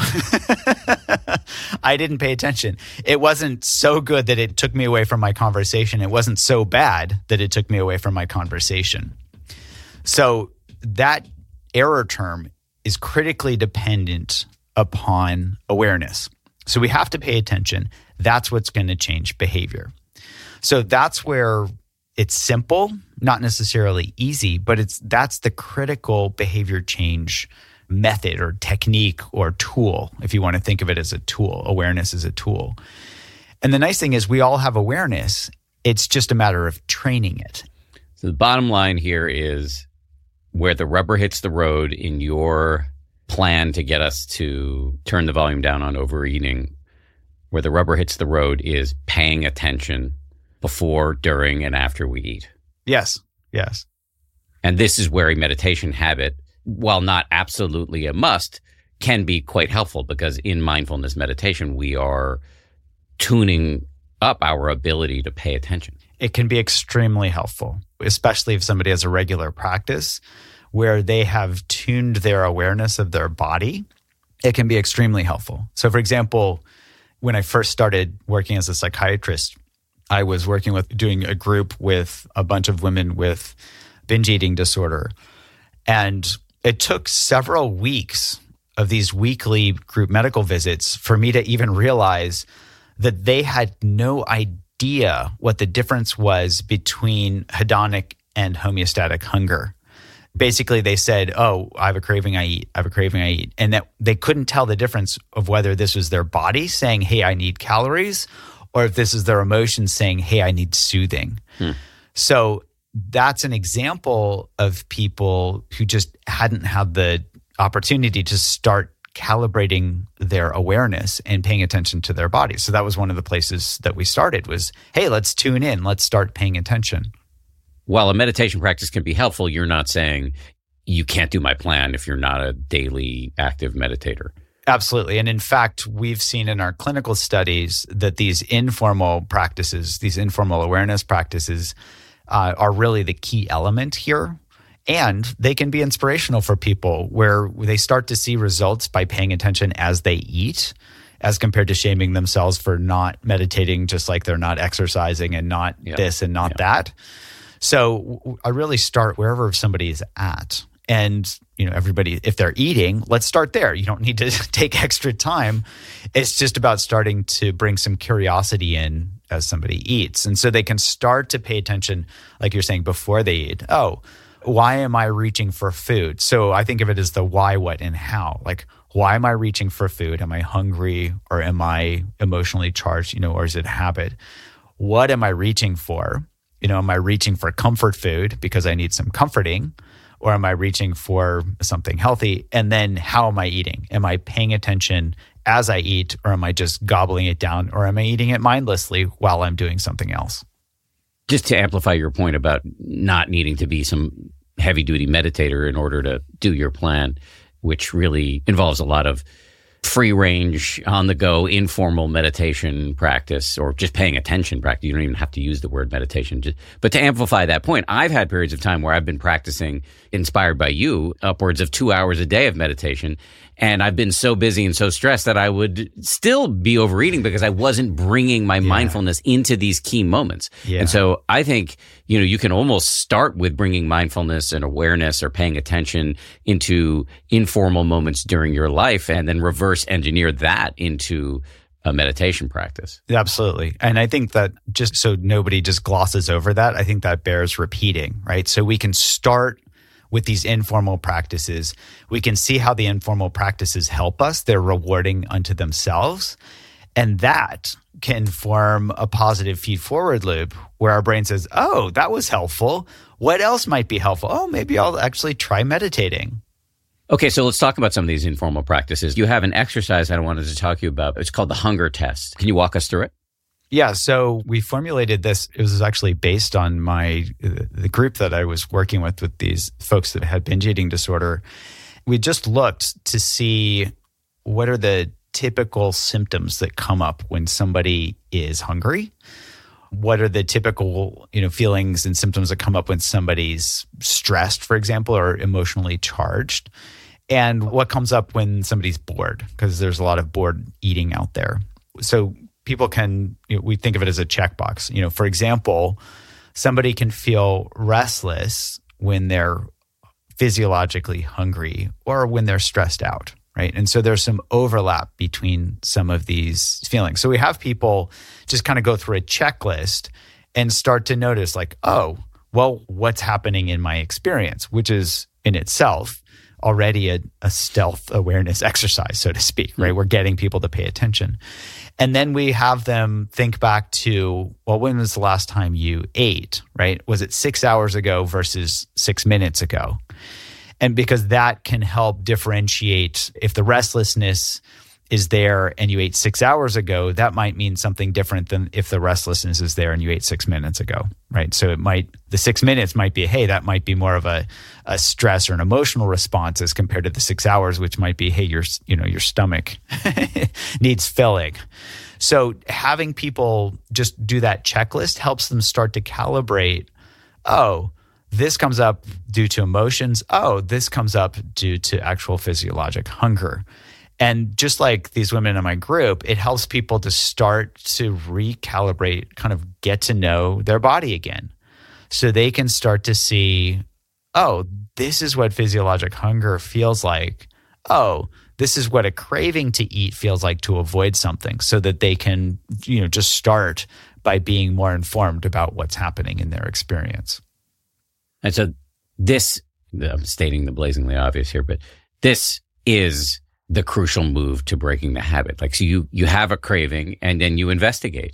I didn't pay attention. It wasn't so good that it took me away from my conversation. It wasn't so bad that it took me away from my conversation. So that error term is critically dependent upon awareness. So we have to pay attention. That's what's going to change behavior. So that's where it's simple, not necessarily easy, but it's that's the critical behavior change method or technique or tool, if you want to think of it as a tool. Awareness is a tool. And the nice thing is we all have awareness. It's just a matter of training it. So the bottom line here is where the rubber hits the road in your plan to get us to turn the volume down on overeating, where the rubber hits the road is paying attention before, during, and after we eat. Yes, yes. And this is where a meditation habit, while not absolutely a must, can be quite helpful, because in mindfulness meditation, we are tuning up our ability to pay attention. It can be extremely helpful, especially if somebody has a regular practice where they have tuned their awareness of their body. It can be extremely helpful. So for example, when I first started working as a psychiatrist, I was working with doing a group with a bunch of women with binge eating disorder. And it took several weeks of these weekly group medical visits for me to even realize that they had no idea what the difference was between hedonic and homeostatic hunger. Basically, they said, oh, I have a craving, I eat. I have a craving, I eat. And that they couldn't tell the difference of whether this was their body saying, hey, I need calories, or if this is their emotions saying, hey, I need soothing. Hmm. So that's an example of people who just hadn't had the opportunity to start calibrating their awareness and paying attention to their bodies. So that was one of the places that we started was, hey, let's tune in. Let's start paying attention. While a meditation practice can be helpful, you're not saying you can't do my plan if you're not a daily active meditator. Absolutely. And in fact, we've seen in our clinical studies that these informal practices, these informal awareness practices, uh, are really the key element here. And they can be inspirational for people where they start to see results by paying attention as they eat, as compared to shaming themselves for not meditating, just like they're not exercising and not yeah. this and not yeah. that. So I really start wherever somebody is at. And, you know, everybody, if they're eating, let's start there. You don't need to take extra time. It's just about starting to bring some curiosity in as somebody eats. And so they can start to pay attention, like you're saying, before they eat. Oh, why am I reaching for food? So I think of it as the why, what, and how. Like, why am I reaching for food? Am I hungry or am I emotionally charged, you know, or is it habit? What am I reaching for? You know, am I reaching for comfort food because I need some comforting? Or am I reaching for something healthy? And then how am I eating? Am I paying attention as I eat, or am I just gobbling it down, or am I eating it mindlessly while I'm doing something else? Just to amplify your point about not needing to be some heavy-duty meditator in order to do your plan, which really involves a lot of free-range, on-the-go, informal meditation practice, or just paying attention practice. You don't even have to use the word meditation. Just, but to amplify that point, I've had periods of time where I've been practicing, inspired by you, upwards of two hours a day of meditation. And I've been so busy and so stressed that I would still be overeating because I wasn't bringing my yeah. mindfulness into these key moments. Yeah. And so I think, you know, you can almost start with bringing mindfulness and awareness or paying attention into informal moments during your life, and then reverse engineer that into a meditation practice. Absolutely. And I think that just so nobody just glosses over that, I think that bears repeating, right? So we can start with these informal practices. We can see how the informal practices help us. They're rewarding unto themselves. And that can form a positive feed-forward loop where our brain says, oh, that was helpful. What else might be helpful? Oh, maybe I'll actually try meditating. Okay, so let's talk about some of these informal practices. You have an exercise that I wanted to talk to you about. It's called the hunger test. Can you walk us through it? Yeah, so we formulated this. It was actually based on my the group that I was working with, with these folks that had binge eating disorder. We just looked to see what are the typical symptoms that come up when somebody is hungry. What are the typical, you know, feelings and symptoms that come up when somebody's stressed, for example, or emotionally charged? And what comes up when somebody's bored? Because there's a lot of bored eating out there. So people can, you know, we think of it as a checkbox. You know, for example, somebody can feel restless when they're physiologically hungry or when they're stressed out, right? And so there's some overlap between some of these feelings. So we have people just kind of go through a checklist and start to notice like, oh, well, what's happening in my experience, which is in itself already a, a stealth awareness exercise, so to speak, right? Mm-hmm. We're getting people to pay attention. And then we have them think back to, well, when was the last time you ate, right? Was it six hours ago versus six minutes ago? And because that can help differentiate if the restlessness is there and you ate six hours ago, that might mean something different than if the restlessness is there and you ate six minutes ago, right? So it might, the six minutes might be, hey, that might be more of a, a stress or an emotional response as compared to the six hours, which might be, hey, your, you know, your stomach needs filling. So having people just do that checklist helps them start to calibrate, oh, this comes up due to emotions. Oh, this comes up due to actual physiologic hunger. And just like these women in my group, it helps people to start to recalibrate, kind of get to know their body again. So they can start to see, oh, this is what physiologic hunger feels like. Oh, this is what a craving to eat feels like to avoid something, so that they can, you know, just start by being more informed about what's happening in their experience. And so this, I'm stating the blazingly obvious here, but this is the crucial move to breaking the habit. Like, so you, you have a craving and then you investigate.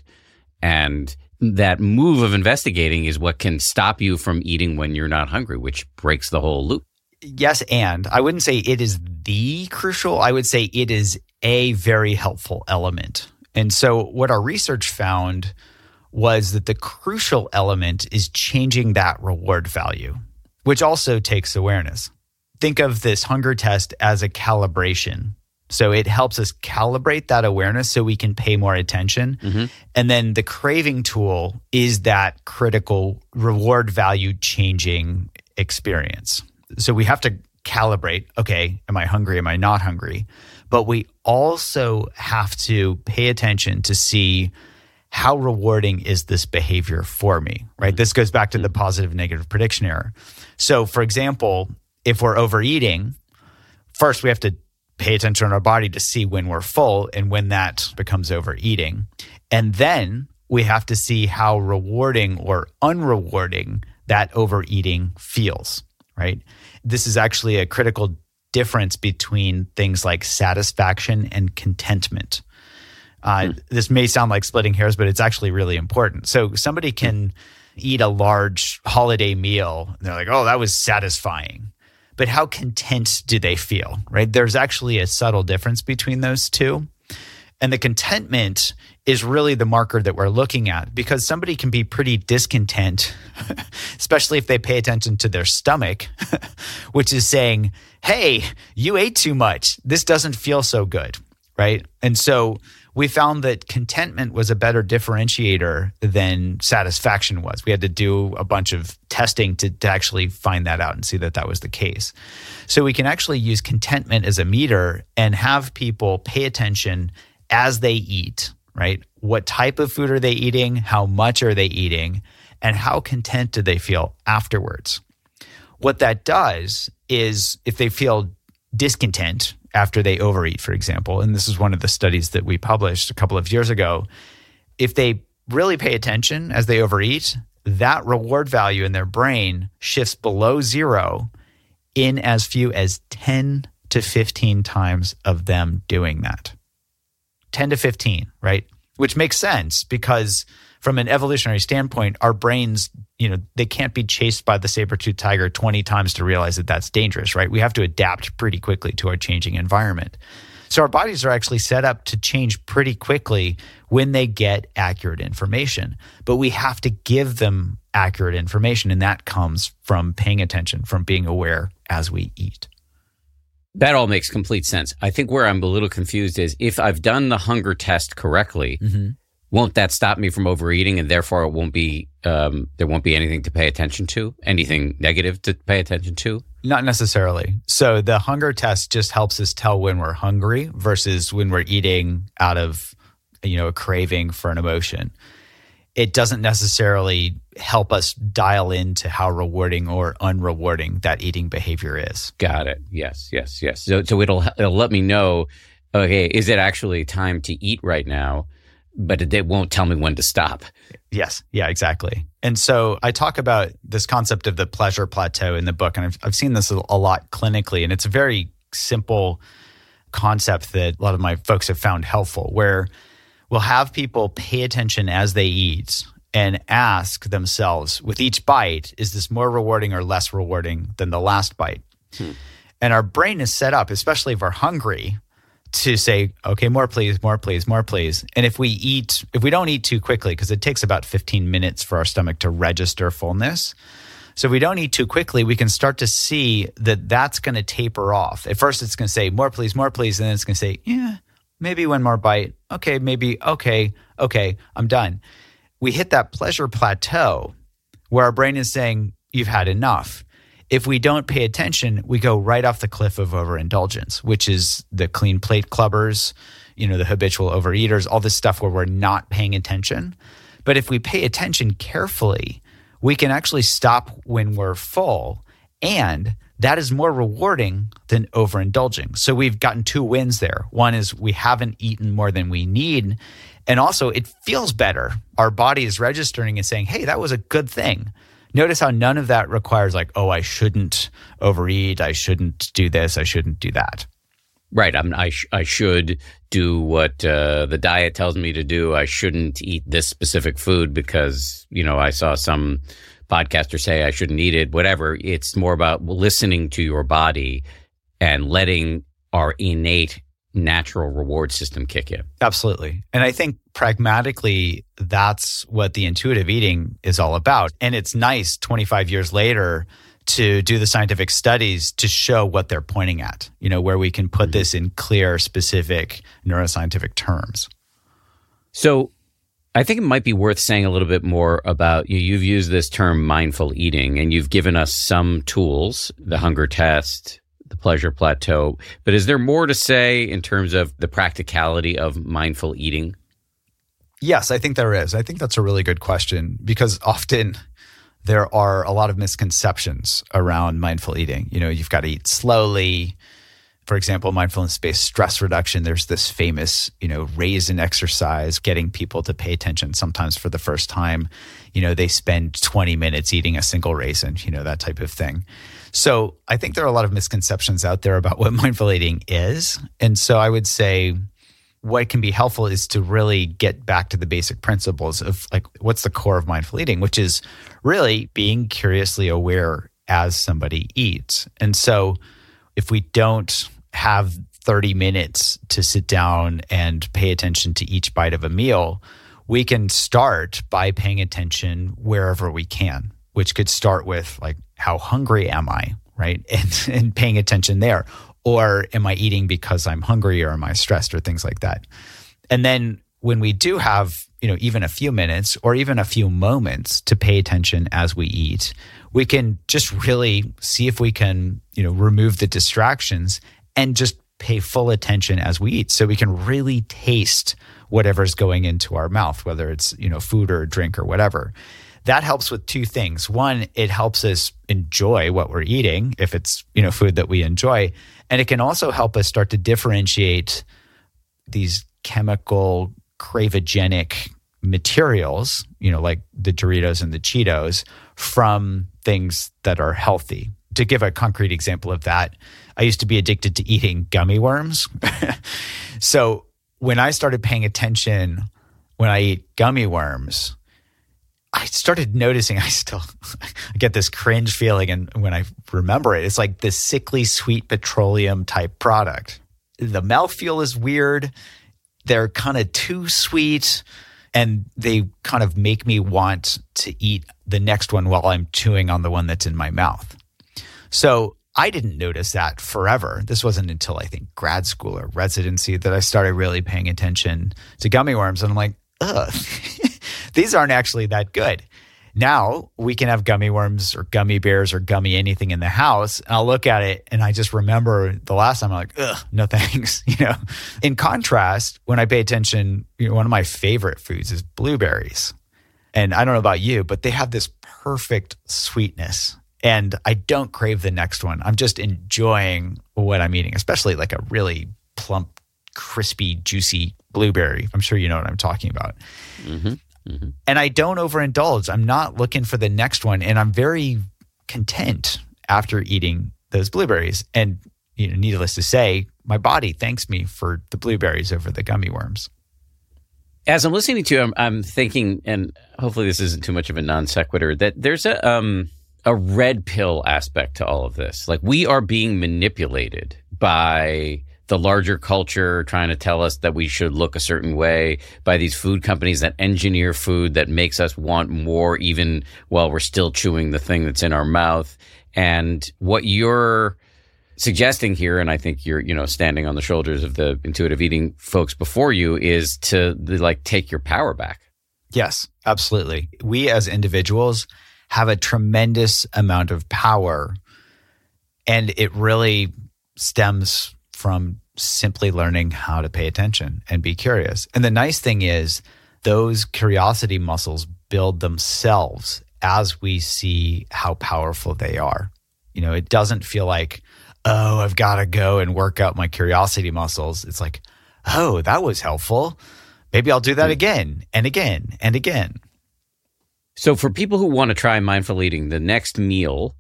And that move of investigating is what can stop you from eating when you're not hungry, which breaks the whole loop. Yes, and I wouldn't say it is the crucial. I would say it is a very helpful element. And so what our research found was that the crucial element is changing that reward value, which also takes awareness. Think of this hunger test as a calibration. So it helps us calibrate that awareness so we can pay more attention. Mm-hmm. And then the craving tool is that critical reward value changing experience. So we have to calibrate, okay, am I hungry? Am I not hungry? But we also have to pay attention to see how rewarding is this behavior for me, right? Mm-hmm. This goes back to the positive negative prediction error. So for example, if we're overeating, first we have to pay attention to our body to see when we're full and when that becomes overeating. And then we have to see how rewarding or unrewarding that overeating feels, right? This is actually a critical difference between things like satisfaction and contentment. Uh, mm. This may sound like splitting hairs, but it's actually really important. So somebody can mm. eat a large holiday meal and they're like, oh, that was satisfying. But how content do they feel, right? There's actually a subtle difference between those two. And the contentment is really the marker that we're looking at, because somebody can be pretty discontent, especially if they pay attention to their stomach, which is saying, hey, you ate too much. This doesn't feel so good, right? And so we found that contentment was a better differentiator than satisfaction was. We had to do a bunch of testing to, to actually find that out and see that that was the case. So we can actually use contentment as a meter and have people pay attention as they eat, right? What type of food are they eating? How much are they eating? And how content do they feel afterwards? What that does is, if they feel discontent after they overeat, for example, and this is one of the studies that we published a couple of years ago, if they really pay attention as they overeat, that reward value in their brain shifts below zero in as few as ten to fifteen times of them doing that. ten to fifteen, right? Which makes sense, because from an evolutionary standpoint, our brains, you know, they can't be chased by the saber-toothed tiger twenty times to realize that that's dangerous, right? We have to adapt pretty quickly to our changing environment. So our bodies are actually set up to change pretty quickly when they get accurate information. But we have to give them accurate information, and that comes from paying attention, from being aware as we eat. That all makes complete sense. I think where I'm a little confused is, if I've done the hunger test correctly, mm-hmm. won't that stop me from overeating, and therefore it won't be um, there won't be anything to pay attention to, anything negative to pay attention to? Not necessarily. So the hunger test just helps us tell when we're hungry versus when we're eating out of, you know, a craving for an emotion. It doesn't necessarily help us dial into how rewarding or unrewarding that eating behavior is. Got it. Yes, yes, yes. So, so it'll it'll let me know, okay, is it actually time to eat right now? But it, it won't tell me when to stop. Yes. Yeah, exactly. And so I talk about this concept of the pleasure plateau in the book, and I've, I've seen this a lot clinically, and it's a very simple concept that a lot of my folks have found helpful, where we'll have people pay attention as they eat and ask themselves, with each bite, is this more rewarding or less rewarding than the last bite? Hmm. And our brain is set up, especially if we're hungry, to say, okay, more please, more please, more please. And if we eat, if we don't eat too quickly, because it takes about fifteen minutes for our stomach to register fullness. So if we don't eat too quickly, we can start to see that that's going to taper off. At first, it's going to say, more please, more please. And then it's going to say, yeah, maybe one more bite. Okay, maybe, okay, okay, I'm done. We hit that pleasure plateau where our brain is saying, you've had enough. If we don't pay attention, we go right off the cliff of overindulgence, which is the clean plate clubbers, you know, the habitual overeaters, all this stuff where we're not paying attention. But if we pay attention carefully, we can actually stop when we're full. And that is more rewarding than overindulging. So we've gotten two wins there. One is we haven't eaten more than we need. And also it feels better. Our body is registering and saying, hey, that was a good thing. Notice how none of that requires like, oh, I shouldn't overeat. I shouldn't do this. I shouldn't do that. Right. I'm, I, sh- I should do what uh, the diet tells me to do. I shouldn't eat this specific food because, you know, I saw some podcaster say I shouldn't eat it, whatever. It's more about listening to your body and letting our innate natural reward system kick in. Absolutely. And I think pragmatically, that's what the intuitive eating is all about. And it's nice twenty-five years later to do the scientific studies to show what they're pointing at, you know, where we can put mm-hmm. this in clear, specific neuroscientific terms. So I think it might be worth saying a little bit more about, you. You've used this term mindful eating, and you've given us some tools, the hunger test, the pleasure plateau. But is there more to say in terms of the practicality of mindful eating? Yes, I think there is. I think that's a really good question because often there are a lot of misconceptions around mindful eating. You know, you've got to eat slowly. For example, mindfulness-based stress reduction, there's this famous, you know, raisin exercise, getting people to pay attention sometimes for the first time. You know, they spend twenty minutes eating a single raisin, you know, that type of thing. So I think there are a lot of misconceptions out there about what mindful eating is. And so I would say what can be helpful is to really get back to the basic principles of like, what's the core of mindful eating, which is really being curiously aware as somebody eats. And so if we don't have thirty minutes to sit down and pay attention to each bite of a meal, we can start by paying attention wherever we can, which could start with like, how hungry am I, right? And, and paying attention there. Or am I eating because I'm hungry, or am I stressed, or things like that? And then when we do have, you know, even a few minutes or even a few moments to pay attention as we eat, we can just really see if we can, you know, remove the distractions and just pay full attention as we eat, so we can really taste whatever's going into our mouth, whether it's, you know, food or drink or whatever. That helps with two things. One, it helps us enjoy what we're eating if it's, you know, food that we enjoy. And it can also help us start to differentiate these chemical cravogenic materials, you know, like the Doritos and the Cheetos, from things that are healthy. To give a concrete example of that, I used to be addicted to eating gummy worms. So when I started paying attention when I eat gummy worms, I started noticing I still I get this cringe feeling, and when I remember it, it's like this sickly sweet petroleum type product. The mouthfeel is weird. They're kind of too sweet, and they kind of make me want to eat the next one while I'm chewing on the one that's in my mouth. So I didn't notice that forever. This wasn't until I think grad school or residency that I started really paying attention to gummy worms. And I'm like, ugh, these aren't actually that good. Now we can have gummy worms or gummy bears or gummy anything in the house. And I'll look at it and I just remember the last time I'm like, ugh, no thanks. You know, in contrast, when I pay attention, you know, one of my favorite foods is blueberries. And I don't know about you, but they have this perfect sweetness. And I don't crave the next one. I'm just enjoying what I'm eating, especially like a really plump, crispy, juicy blueberry. I'm sure you know what I'm talking about. Mm-hmm. Mm-hmm. And I don't overindulge. I'm not looking for the next one. And I'm very content after eating those blueberries. And, you know, needless to say, my body thanks me for the blueberries over the gummy worms. As I'm listening to you, I'm, I'm thinking, and hopefully this isn't too much of a non sequitur, that there's a um, a red pill aspect to all of this. Like, we are being manipulated by the larger culture trying to tell us that we should look a certain way, by these food companies that engineer food that makes us want more even while we're still chewing the thing that's in our mouth. And what you're suggesting here, and I think you're, you know, standing on the shoulders of the intuitive eating folks before you, is to like take your power back. Yes, absolutely. We as individuals have a tremendous amount of power And it really stems from simply learning how to pay attention and be curious. And the nice thing is those curiosity muscles build themselves as we see how powerful they are. You know, it doesn't feel like, oh, I've got to go and work out my curiosity muscles. It's like, oh, that was helpful. Maybe I'll do that again and again and again. So for people who want to try mindful eating, the next meal,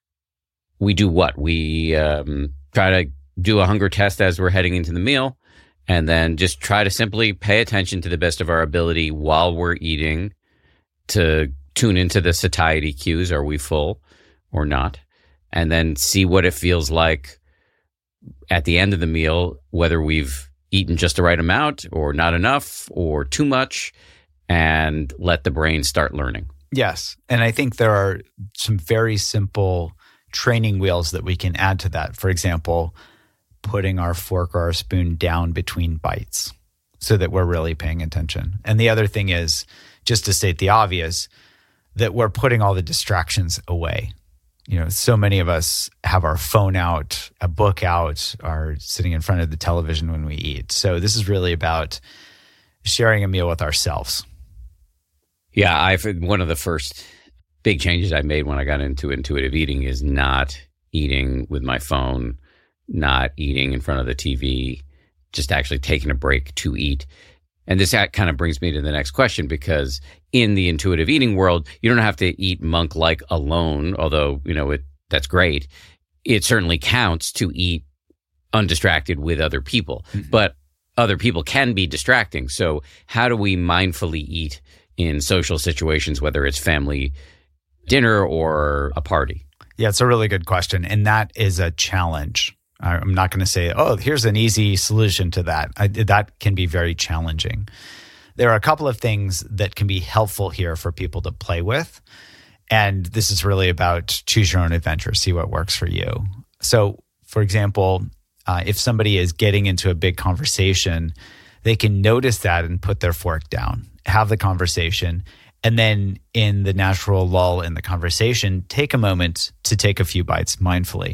we do what? We um, try to do a hunger test as we're heading into the meal, and then just try to simply pay attention to the best of our ability while we're eating to tune into the satiety cues. Are we full or not? And then see what it feels like at the end of the meal, whether we've eaten just the right amount or not enough or too much, and let the brain start learning. Yes. And I think there are some very simple training wheels that we can add to that. For example, putting our fork or our spoon down between bites so that we're really paying attention. And the other thing is, just to state the obvious, that we're putting all the distractions away. You know, so many of us have our phone out, a book out, are sitting in front of the television when we eat. So this is really about sharing a meal with ourselves. Yeah, I've one of the first big changes I made when I got into intuitive eating is not eating with my phone, not eating in front of the T V, just actually taking a break to eat. And this kind of brings me to the next question, because in the intuitive eating world, you don't have to eat monk-like alone, although, you know, it that's great. It certainly counts to eat undistracted with other people, mm-hmm. but other people can be distracting. So how do we mindfully eat in social situations, whether it's family dinner or a party? Yeah, it's a really good question. And that is a challenge. I'm not going to say, oh, here's an easy solution to that. I, that can be very challenging. There are a couple of things that can be helpful here for people to play with. And this is really about choose your own adventure, see what works for you. So, for example, uh, if somebody is getting into a big conversation, they can notice that and put their fork down, have the conversation, and then in the natural lull in the conversation, take a moment to take a few bites mindfully.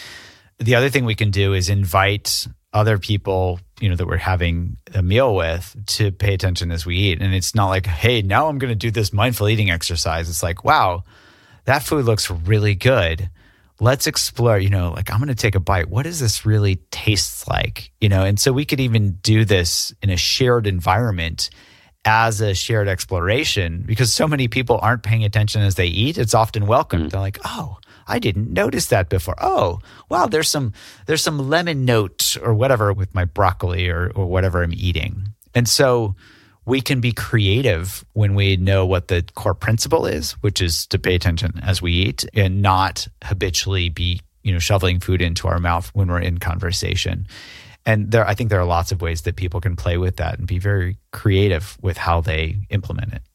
The other thing we can do is invite other people, you know, that we're having a meal with to pay attention as we eat. And it's not like, hey, now I'm going to do this mindful eating exercise. It's like, wow, that food looks really good. Let's explore, you know, like I'm going to take a bite. What does this really taste like? You know, and so we could even do this in a shared environment as a shared exploration, because so many people aren't paying attention as they eat. It's often welcomed. Mm. They're like, oh, I didn't notice that before. Oh, wow, there's some there's some lemon note or whatever with my broccoli or or whatever I'm eating. And so we can be creative when we know what the core principle is, which is to pay attention as we eat and not habitually be, you know, shoveling food into our mouth when we're in conversation. And there, I think there are lots of ways that people can play with that and be very creative with how they implement it.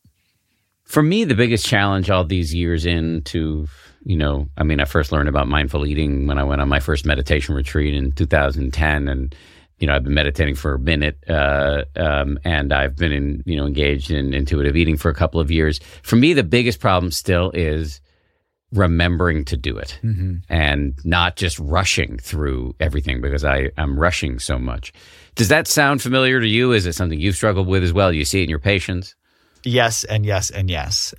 For me, the biggest challenge all these years into, you know, I mean, I first learned about mindful eating when I went on my first meditation retreat in two thousand ten. And, you know, I've been meditating for a minute uh, um, and I've been, in, you know, engaged in intuitive eating for a couple of years. For me, the biggest problem still is remembering to do it mm-hmm. and not just rushing through everything, because I, I'm rushing so much. Does that sound familiar to you? Is it something you've struggled with as well? You see it in your patients? Yes, and yes, and yes.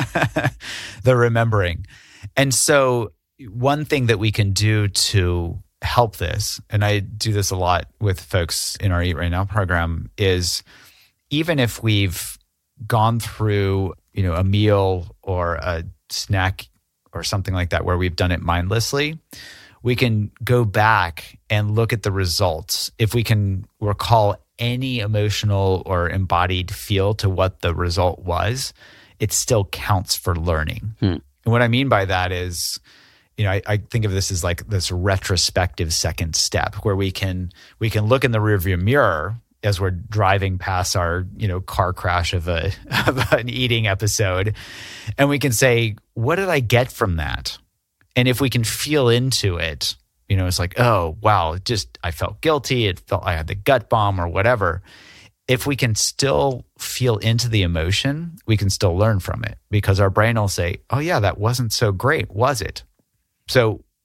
The remembering. And so one thing that we can do to help this, and I do this a lot with folks in our Eat Right Now program, is even if we've gone through, you know, a meal or a snack or something like that where we've done it mindlessly, we can go back and look at the results. If we can recall any emotional or embodied feel to what the result was, it still counts for learning. Hmm. And what I mean by that is, you know, I, I think of this as like this retrospective second step where we can we can look in the rearview mirror as we're driving past our, you know, car crash of a of an eating episode, and we can say, what did I get from that? And if we can feel into it, you know, it's like, oh, wow, it just, I felt guilty. It felt I had the gut bomb or whatever. If we can still feel into the emotion, we can still learn from it, because our brain will say, oh yeah, that wasn't so great, was it? So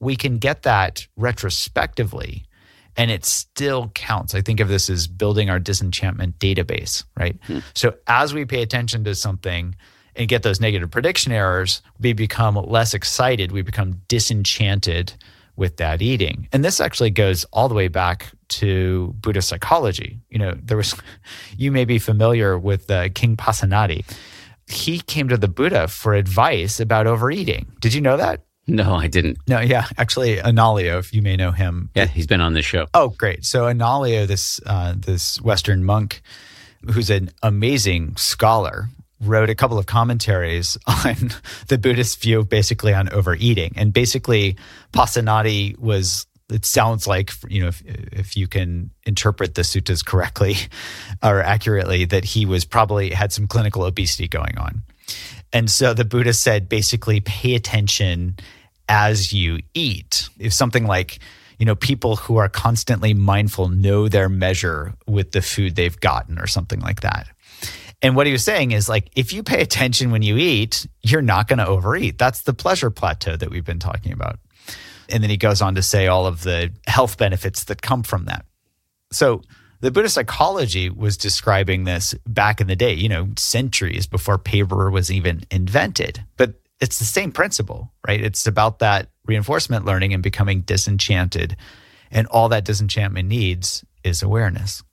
we can get that retrospectively and it still counts. I think of this as building our disenchantment database, right? Hmm. So as we pay attention to something and get those negative prediction errors, we become less excited. We become disenchanted with that eating. And this actually goes all the way back to Buddhist psychology. You know, there was, you may be familiar with uh, King Pasenadi. He came to the Buddha for advice about overeating. Did you know that? No, I didn't. No, yeah. Actually, Analayo, if you may know him. Yeah, he's been on this show. Oh, great. So Analayo, this uh, this Western monk who's an amazing scholar, wrote a couple of commentaries on the Buddhist view basically on overeating. And basically, Pasenadi was, it sounds like, you know, if, if you can interpret the suttas correctly or accurately, that he was probably had some clinical obesity going on. And so the Buddha said, basically, pay attention as you eat. If something like, you know, people who are constantly mindful know their measure with the food they've gotten or something like that. And what he was saying is, like, if you pay attention when you eat, you're not going to overeat. That's the pleasure plateau that we've been talking about. And then he goes on to say all of the health benefits that come from that. So the Buddhist psychology was describing this back in the day, you know, centuries before paper was even invented. But it's the same principle, right? It's about that reinforcement learning and becoming disenchanted. And all that disenchantment needs is awareness.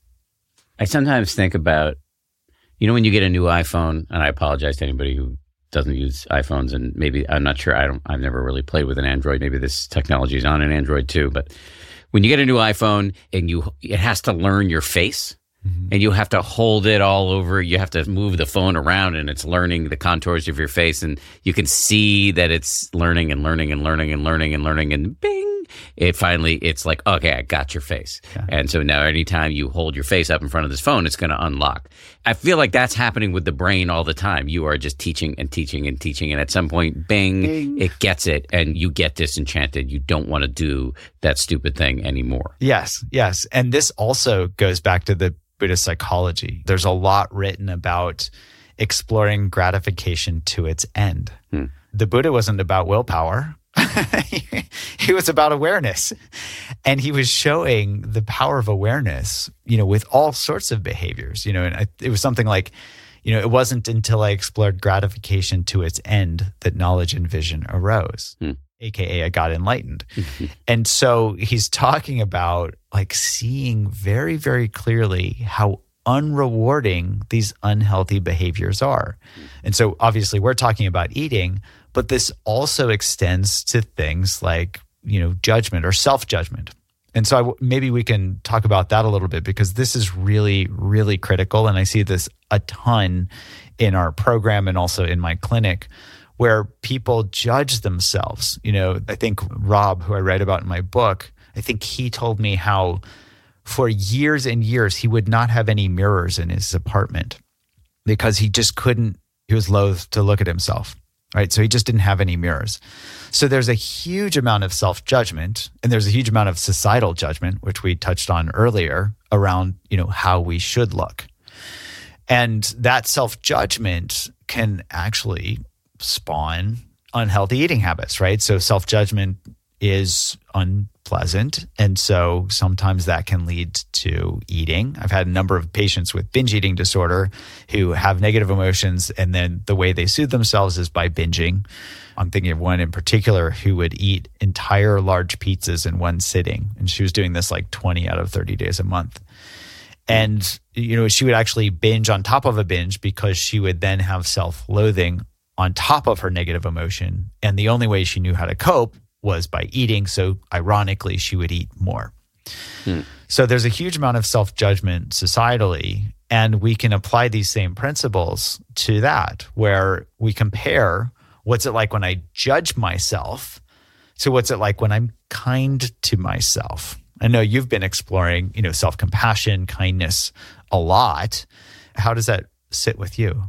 I sometimes think about, you know, when you get a new iPhone, and I apologize to anybody who doesn't use iPhones, and maybe, I'm not sure, I don't, I've never really played with an Android. Maybe this technology is on an Android too, but when you get a new iPhone and you, it has to learn your face, mm-hmm. and you have to hold it all over, you have to move the phone around and it's learning the contours of your face, and you can see that it's learning and learning and learning and learning and learning, and bing, it finally, it's like, okay, I got your face. Yeah. And so now anytime you hold your face up in front of this phone, it's going to unlock. I feel like that's happening with the brain all the time. You are just teaching and teaching and teaching. And at some point, bing, bing. It gets it. And you get disenchanted. You don't want to do that stupid thing anymore. Yes, yes. And this also goes back to the Buddhist psychology. There's a lot written about exploring gratification to its end. Hmm. The Buddha wasn't about willpower. He was about awareness. And he was showing the power of awareness, you know, with all sorts of behaviors, you know, and I, it was something like, you know, it wasn't until I explored gratification to its end that knowledge and vision arose, hmm. A K A I got enlightened. And so he's talking about like seeing very, very clearly how unrewarding these unhealthy behaviors are. And so obviously we're talking about eating, but this also extends to things like, you know, judgment or self-judgment. And so I w- maybe we can talk about that a little bit, because this is really, really critical. And I see this a ton in our program and also in my clinic, where people judge themselves. You know, I think Rob, who I write about in my book, I think he told me how for years and years he would not have any mirrors in his apartment because he just couldn't, he was loath to look at himself. Right. So he just didn't have any mirrors. So there's a huge amount of self-judgment, and there's a huge amount of societal judgment, which we touched on earlier, around, you know, how we should look. And that self-judgment can actually spawn unhealthy eating habits, right? So self-judgment is unpleasant. And so sometimes that can lead to eating. I've had a number of patients with binge eating disorder who have negative emotions, and then the way they soothe themselves is by binging. I'm thinking of one in particular who would eat entire large pizzas in one sitting. And she was doing this like twenty out of thirty days a month. And, you know, she would actually binge on top of a binge because she would then have self-loathing on top of her negative emotion. And the only way she knew how to cope was by eating. So ironically, she would eat more. Hmm. So there's a huge amount of self-judgment societally, and we can apply these same principles to that, where we compare what's it like when I judge myself to what's it like when I'm kind to myself. I know you've been exploring, you know, self-compassion, kindness a lot. How does that sit with you?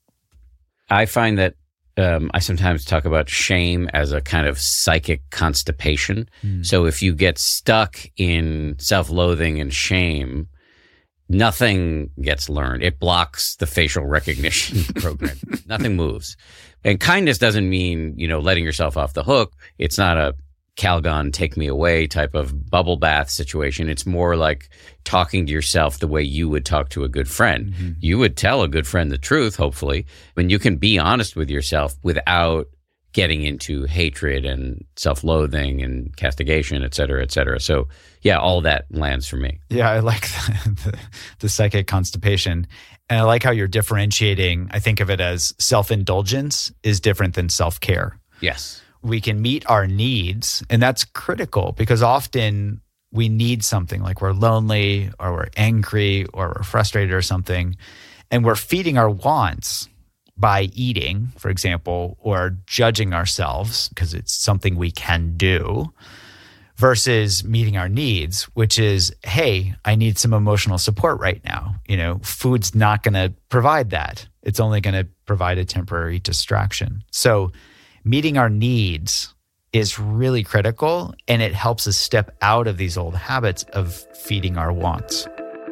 I find that Um, I sometimes talk about shame as a kind of psychic constipation. Mm. So if you get stuck in self-loathing and shame, nothing gets learned. It blocks the facial recognition program. Nothing moves. And kindness doesn't mean, you know, letting yourself off the hook. It's not a Calgon take me away type of bubble bath situation. It's more like talking to yourself the way you would talk to a good friend. Mm-hmm. You would tell a good friend the truth, hopefully, and you can be honest with yourself without getting into hatred and self-loathing and castigation, et cetera, et cetera. So yeah, all that lands for me. Yeah, I like the, the, the psychic constipation. And I like how you're differentiating. I think of it as self-indulgence is different than self-care. Yes. We can meet our needs, and that's critical because often we need something, like we're lonely or we're angry or we're frustrated or something, and we're feeding our wants by eating, for example, or judging ourselves because it's something we can do, versus meeting our needs, which is, hey, I need some emotional support right now. You know, food's not going to provide that. It's only going to provide a temporary distraction. So meeting our needs is really critical, and it helps us step out of these old habits of feeding our wants.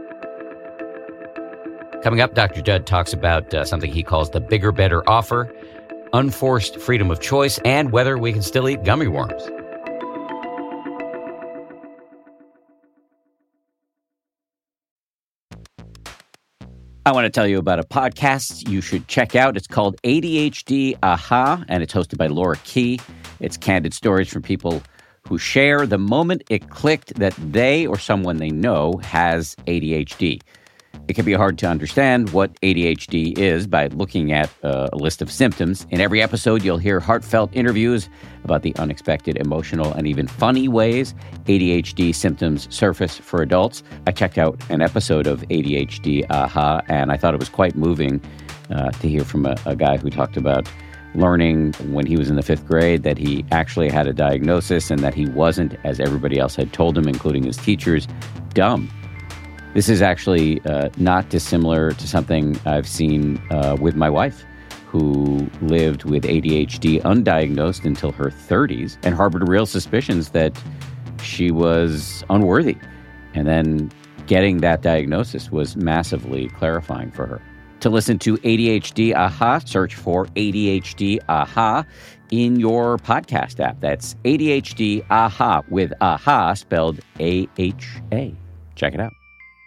Coming up, Doctor Judd talks about uh, something he calls the bigger, better offer, unforced freedom of choice, and whether we can still eat gummy worms. I want to tell you about a podcast you should check out. It's called A D H D Aha, and it's hosted by Laura Key. It's candid stories from people who share the moment it clicked that they or someone they know has A D H D. It can be hard to understand what A D H D is by looking at uh, a list of symptoms. In every episode, you'll hear heartfelt interviews about the unexpected, emotional, and even funny ways A D H D symptoms surface for adults. I checked out an episode of A D H D Aha, and I thought it was quite moving uh, to hear from a, a guy who talked about learning when he was in the fifth grade that he actually had a diagnosis and that he wasn't, as everybody else had told him, including his teachers, dumb. This is actually uh, not dissimilar to something I've seen uh, with my wife, who lived with A D H D undiagnosed until her thirties and harbored real suspicions that she was unworthy. And then getting that diagnosis was massively clarifying for her. To listen to A D H D Aha, search for A D H D Aha in your podcast app. That's A D H D Aha with Aha spelled A H A. Check it out.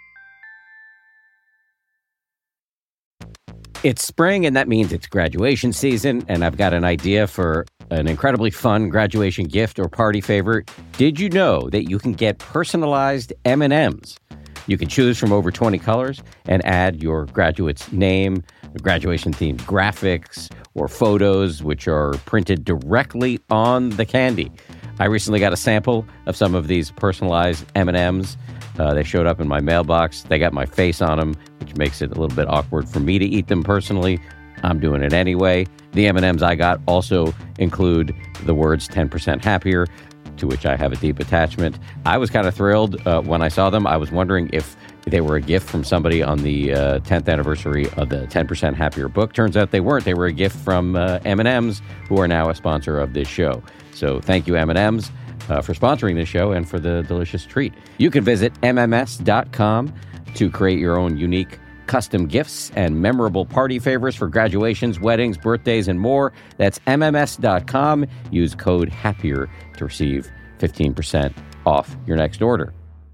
It's spring, and that means it's graduation season, and I've got an idea for an incredibly fun graduation gift or party favorite. Did you know that you can get personalized M and M's? You can choose from over twenty colors and add your graduate's name, graduation-themed graphics, or photos, which are printed directly on the candy. I recently got a sample of some of these personalized M and M's. Uh, they showed up in my mailbox. They got my face on them, which makes it a little bit awkward for me to eat them personally. I'm doing it anyway. The M and M's I got also include the words ten percent happier, to which I have a deep attachment. I was kind of thrilled uh, when I saw them. I was wondering if they were a gift from somebody on the uh, tenth anniversary of the ten percent Happier book. Turns out they weren't. They were a gift from uh, M and M's, who are now a sponsor of this show. So thank you, M and M's. Uh, for sponsoring this show and for the delicious treat. You can visit M M S dot com to create your own unique custom gifts and memorable party favors for graduations, weddings, birthdays, and more. That's M M S dot com. Use code HAPPIER to receive fifteen percent off your next order.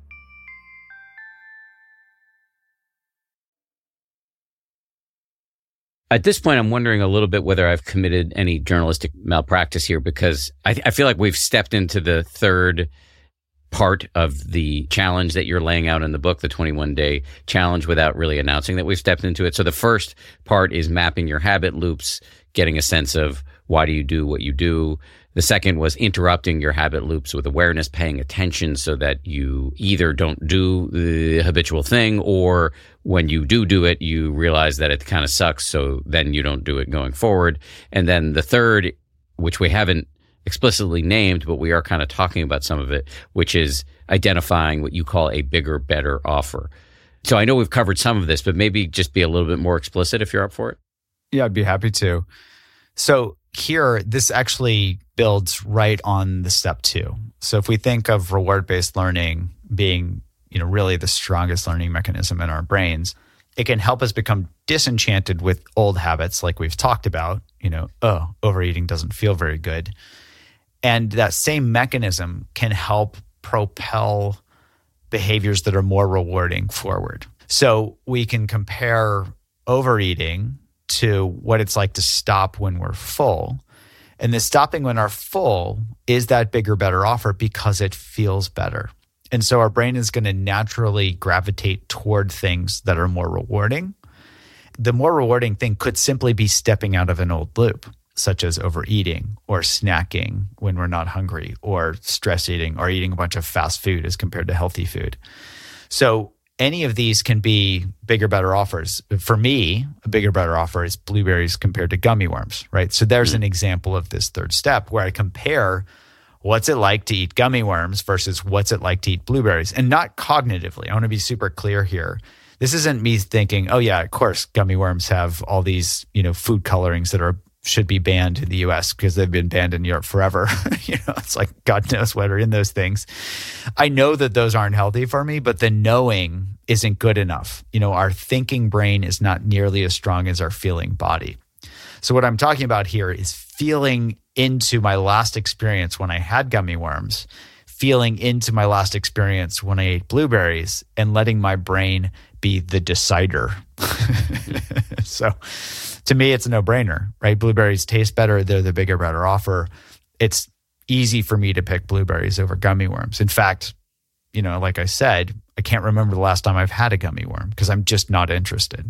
At this point, I'm wondering a little bit whether I've committed any journalistic malpractice here, because I, I feel like we've stepped into the third part of the challenge that you're laying out in the book, the twenty-one day challenge, without really announcing that we've stepped into it. So the first part is mapping your habit loops, getting a sense of why do you do what you do. The second was interrupting your habit loops with awareness, paying attention so that you either don't do the habitual thing, or when you do do it, you realize that it kind of sucks, so then you don't do it going forward. And then the third, which we haven't explicitly named, but we are kind of talking about some of it, which is identifying what you call a bigger, better offer. So I know we've covered some of this, but maybe just be a little bit more explicit if you're up for it. Yeah, I'd be happy to. So here, this actually builds right on the step two. So if we think of reward-based learning being, you know, really the strongest learning mechanism in our brains, it can help us become disenchanted with old habits like we've talked about. You know, oh, overeating doesn't feel very good. And that same mechanism can help propel behaviors that are more rewarding forward. So we can compare overeating to what it's like to stop when we're full. And the stopping when we're full is that bigger, better offer because it feels better. And so our brain is going to naturally gravitate toward things that are more rewarding. The more rewarding thing could simply be stepping out of an old loop, such as overeating or snacking when we're not hungry, or stress eating, or eating a bunch of fast food as compared to healthy food. So any of these can be bigger, better offers. For me, a bigger, better offer is blueberries compared to gummy worms, right? So there's mm-hmm. an example of this third step where I compare what's it like to eat gummy worms versus what's it like to eat blueberries, and not cognitively. I want to be super clear here. This isn't me thinking, oh yeah, of course, gummy worms have all these, you know, food colorings that are should be banned in the U S because they've been banned in Europe forever. You know, it's like God knows what are in those things. I know that those aren't healthy for me, but the knowing isn't good enough. You know, our thinking brain is not nearly as strong as our feeling body. So what I'm talking about here is feeling into my last experience when I had gummy worms, feeling into my last experience when I ate blueberries, and letting my brain be the decider. So to me, it's a no-brainer, right? Blueberries taste better. They're the bigger, better offer. It's easy for me to pick blueberries over gummy worms. In fact, you know, like I said, I can't remember the last time I've had a gummy worm because I'm just not interested.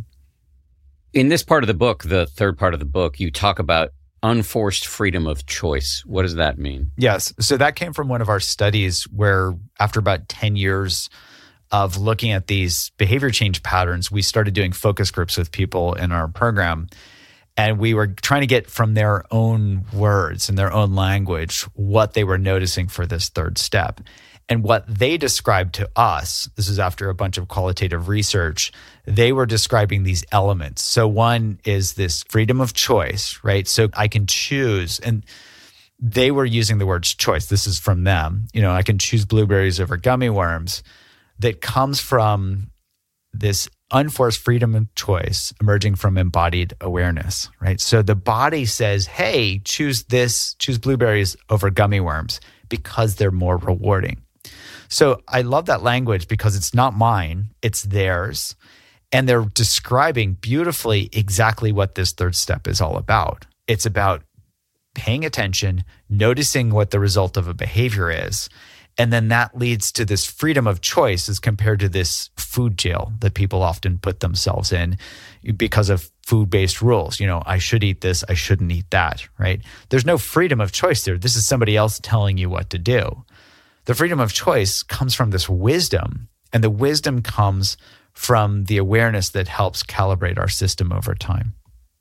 In this part of the book, the third part of the book, you talk about unforced freedom of choice. What does that mean? Yes. So that came from one of our studies where after about ten years of looking at these behavior change patterns, we started doing focus groups with people in our program. And we were trying to get from their own words and their own language what they were noticing for this third step. And what they described to us, this is after a bunch of qualitative research, they were describing these elements. So one is this freedom of choice, right? So I can choose, and they were using the words choice. This is from them. You know, I can choose blueberries over gummy worms. That comes from this unforced freedom of choice emerging from embodied awareness, right? So the body says, hey, choose this, choose blueberries over gummy worms because they're more rewarding. So I love that language because it's not mine, it's theirs. And they're describing beautifully exactly what this third step is all about. It's about paying attention, noticing what the result of a behavior is. And then that leads to this freedom of choice as compared to this food jail that people often put themselves in because of food-based rules. You know, I should eat this, I shouldn't eat that, right? There's no freedom of choice there. This is somebody else telling you what to do. The freedom of choice comes from this wisdom, and the wisdom comes from the awareness that helps calibrate our system over time.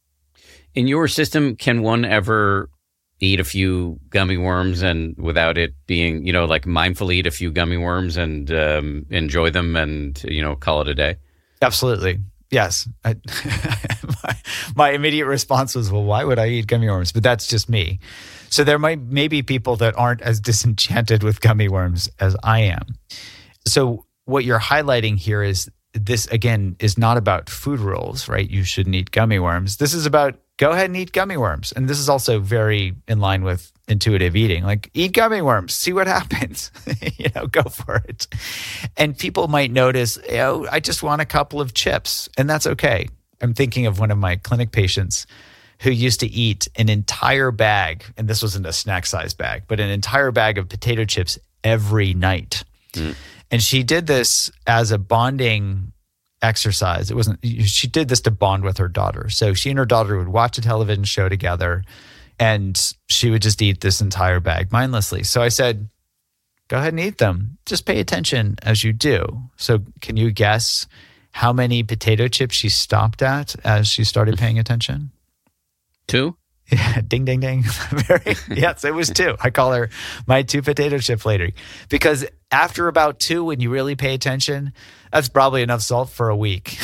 In your system, can one ever eat a few gummy worms and without it being, you know, like mindfully eat a few gummy worms and um, enjoy them and, you know, call it a day? Absolutely. Yes. I, my, my immediate response was, well, why would I eat gummy worms? But that's just me. So there might maybe people that aren't as disenchanted with gummy worms as I am. So what you're highlighting here is this, again, is not about food rules, right? You shouldn't eat gummy worms. This is about go ahead and eat gummy worms. And this is also very in line with intuitive eating. Like, eat gummy worms, see what happens. You know, go for it. And people might notice, you know, I just want a couple of chips, and that's okay. I'm thinking of one of my clinic patients who used to eat an entire bag, and this wasn't a snack size bag, but an entire bag of potato chips every night. Mm. And she did this as a bonding exercise. It wasn't, she did this to bond with her daughter. So she and her daughter would watch a television show together, and she would just eat this entire bag mindlessly. So I said, go ahead and eat them. Just pay attention as you do. So can you guess how many potato chips she stopped at as she started paying attention? Two? Yeah, ding, ding, ding. Very, yes, it was two. I call her my two potato chip lady. Because after about two, when you really pay attention, that's probably enough salt for a week.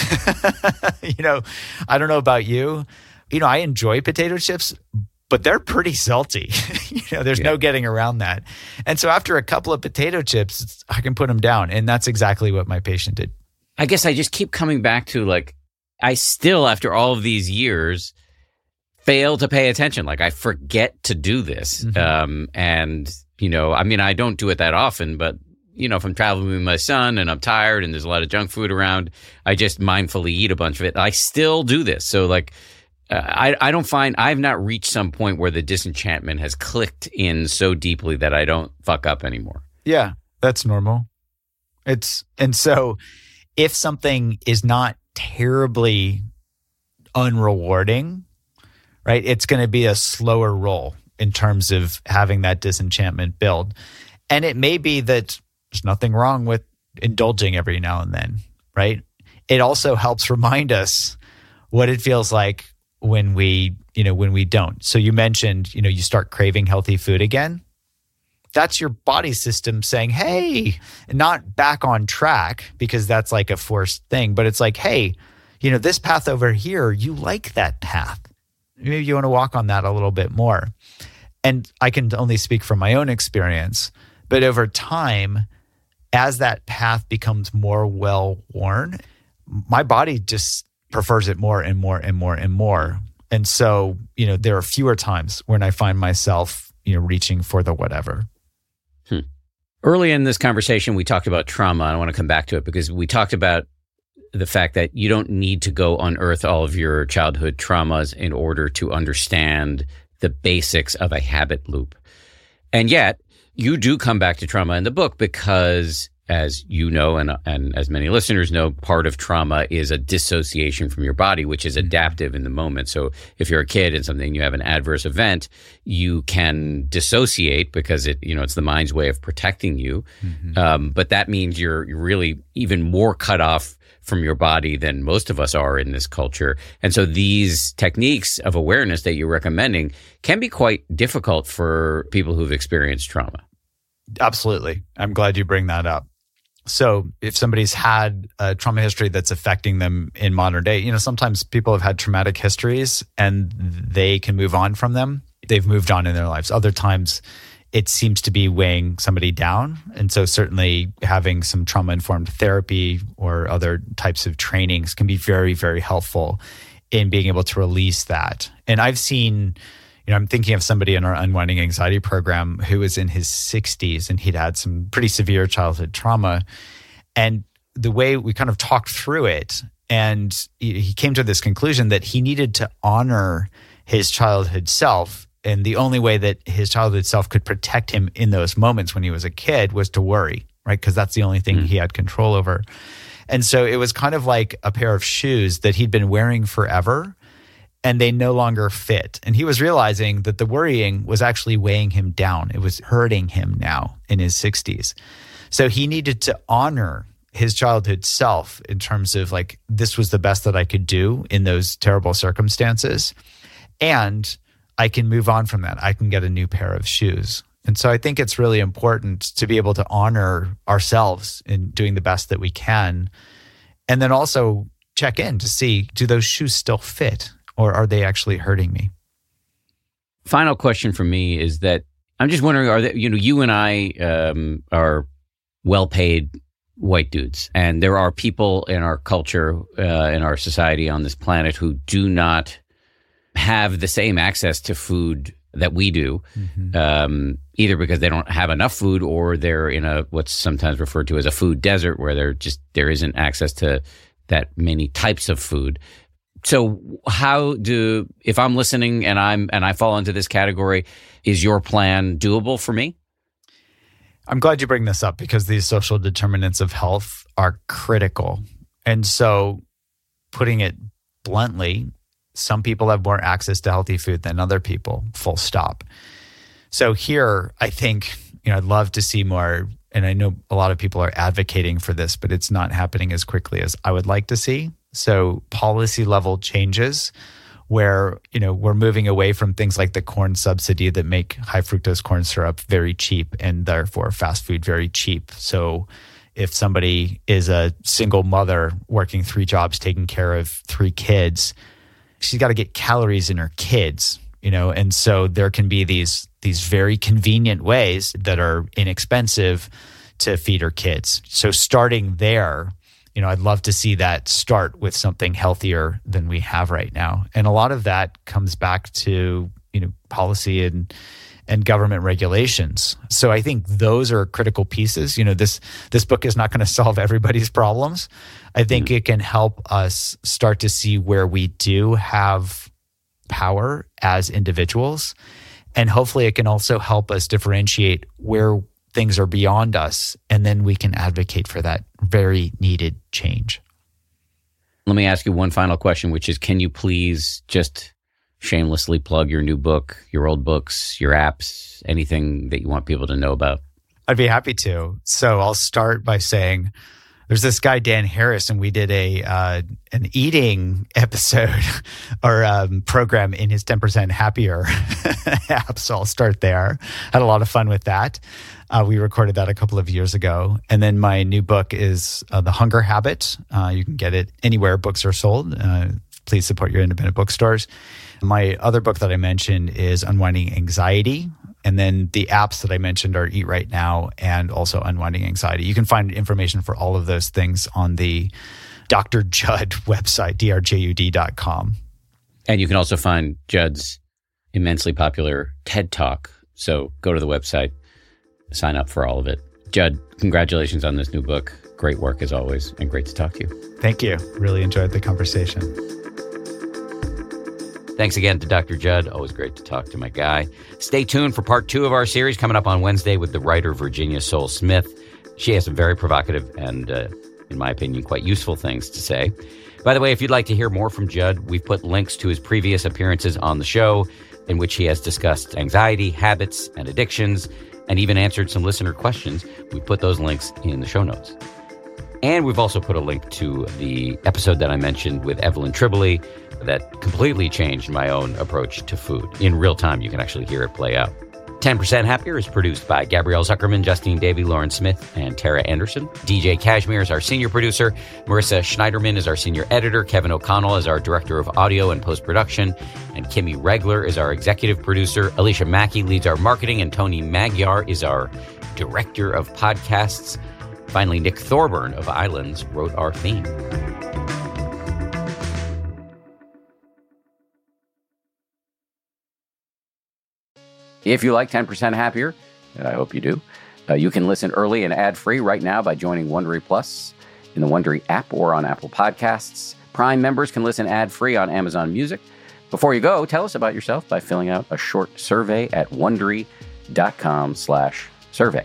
You know, I don't know about you. You know, I enjoy potato chips, but they're pretty salty. You know, there's yeah. no getting around that. And so after a couple of potato chips, I can put them down. And that's exactly what my patient did. I guess I just keep coming back to, like, I still, after all of these years, fail to pay attention. Like I forget to do this. Mm-hmm. Um, and, you know, I mean, I don't do it that often, but, you know, if I'm traveling with my son and I'm tired and there's a lot of junk food around, I just mindfully eat a bunch of it. I still do this. So like, uh, I, I don't find, I've not reached some point where the disenchantment has clicked in so deeply that I don't fuck up anymore. Yeah, that's normal. It's, and so if something is not terribly unrewarding, right, it's going to be a slower roll in terms of having that disenchantment build. And it may be that there's nothing wrong with indulging every now and then, right? It also helps remind us what it feels like when we, you know, when we don't. So you mentioned, you know, you start craving healthy food again. That's your body system saying, hey, not back on track because that's like a forced thing, but it's like, hey, you know, this path over here, you like that path. Maybe you want to walk on that a little bit more. And I can only speak from my own experience, but over time, as that path becomes more well-worn, my body just prefers it more and more and more and more. And so, you know, there are fewer times when I find myself, you know, reaching for the whatever. Hmm. Early in this conversation, we talked about trauma. I want to come back to it because we talked about the fact that you don't need to go unearth all of your childhood traumas in order to understand the basics of a habit loop. And yet, you do come back to trauma in the book because, as you know, and and as many listeners know, part of trauma is a dissociation from your body, which is adaptive in the moment. So if you're a kid and something, you have an adverse event, you can dissociate because it, you know, it's the mind's way of protecting you. Mm-hmm. Um, but that means you're, you're really even more cut off from your body than most of us are in this culture. And so these techniques of awareness that you're recommending can be quite difficult for people who've experienced trauma. Absolutely. I'm glad you bring that up. So if somebody's had a trauma history that's affecting them in modern day, you know, sometimes people have had traumatic histories and they can move on from them. They've moved on in their lives. Other times it seems to be weighing somebody down. And so certainly having some trauma-informed therapy or other types of trainings can be very, very helpful in being able to release that. And I've seen, you know, I'm thinking of somebody in our Unwinding Anxiety program who was in his sixties and he'd had some pretty severe childhood trauma. And the way we kind of talked through it, and he came to this conclusion that he needed to honor his childhood self. And the only way that his childhood self could protect him in those moments when he was a kid was to worry, right? Because that's the only thing mm. he had control over. And so it was kind of like a pair of shoes that he'd been wearing forever, and they no longer fit. And he was realizing that the worrying was actually weighing him down. It was hurting him now in his sixties. So he needed to honor his childhood self in terms of like, this was the best that I could do in those terrible circumstances. And I can move on from that. I can get a new pair of shoes. And so I think it's really important to be able to honor ourselves in doing the best that we can. And then also check in to see, do those shoes still fit or are they actually hurting me? Final question for me is that I'm just wondering, are there, you know, you and I um, are well-paid white dudes, and there are people in our culture, uh, in our society on this planet who do not have the same access to food that we do, mm-hmm. um, either because they don't have enough food or they're in a what's sometimes referred to as a food desert where there just there isn't access to that many types of food. So how do, if I'm listening and I'm and I fall into this category, is your plan doable for me? I'm glad you bring this up because these social determinants of health are critical. And so putting it bluntly, some people have more access to healthy food than other people, full stop. So here, I think, you know, I'd love to see more, and I know a lot of people are advocating for this, but it's not happening as quickly as I would like to see. So policy level changes where, you know, we're moving away from things like the corn subsidy that make high fructose corn syrup very cheap and therefore fast food very cheap. So if somebody is a single mother working three jobs, taking care of three kids, she's got to get calories in her kids, you know, and so there can be these these very convenient ways that are inexpensive to feed her kids. So starting there, you know, I'd love to see that start with something healthier than we have right now. And a lot of that comes back to, you know, policy and and government regulations. So I think those are critical pieces. You know, this this book is not going to solve everybody's problems. I think mm-hmm. it can help us start to see where we do have power as individuals. And hopefully it can also help us differentiate where things are beyond us, and then we can advocate for that very needed change. Let me ask you one final question, which is, can you please just shamelessly plug your new book, your old books, your apps, anything that you want people to know about? I'd be happy to. So I'll start by saying there's this guy, Dan Harris, and we did a uh, an eating episode or um, program in his ten percent Happier app. So I'll start there. Had a lot of fun with that. Uh, we recorded that a couple of years ago. And then my new book is uh, The Hunger Habit. Uh, you can get it anywhere books are sold. Uh, please support your independent bookstores. My other book that I mentioned is Unwinding Anxiety. And then the apps that I mentioned are Eat Right Now and also Unwinding Anxiety. You can find information for all of those things on the Doctor Judd website, D R J U D dot com. And you can also find Judd's immensely popular TED Talk. So go to the website, sign up for all of it. Judd, congratulations on this new book. Great work as always, and great to talk to you. Thank you. Really enjoyed the conversation. Thanks again to Doctor Judd. Always great to talk to my guy. Stay tuned for part two of our series coming up on Wednesday with the writer Virginia Soule Smith. She has some very provocative and, uh, in my opinion, quite useful things to say. By the way, if you'd like to hear more from Judd, we've put links to his previous appearances on the show in which he has discussed anxiety, habits, and addictions, and even answered some listener questions. We put those links in the show notes. And we've also put a link to the episode that I mentioned with Evelyn Tribole that completely changed my own approach to food. In real time, you can actually hear it play out. ten percent Happier is produced by Gabrielle Zuckerman, Justine Davey, Lauren Smith, and Tara Anderson. D J Cashmere is our senior producer. Marissa Schneiderman is our senior editor. Kevin O'Connell is our director of audio and post-production. And Kimmy Regler is our executive producer. Alicia Mackey leads our marketing. And Tony Magyar is our director of podcasts. Finally, Nick Thorburn of Islands wrote our theme. If you like ten percent Happier, and I hope you do, uh, you can listen early and ad-free right now by joining Wondery Plus in the Wondery app or on Apple Podcasts. Prime members can listen ad-free on Amazon Music. Before you go, tell us about yourself by filling out a short survey at Wondery.com slash survey.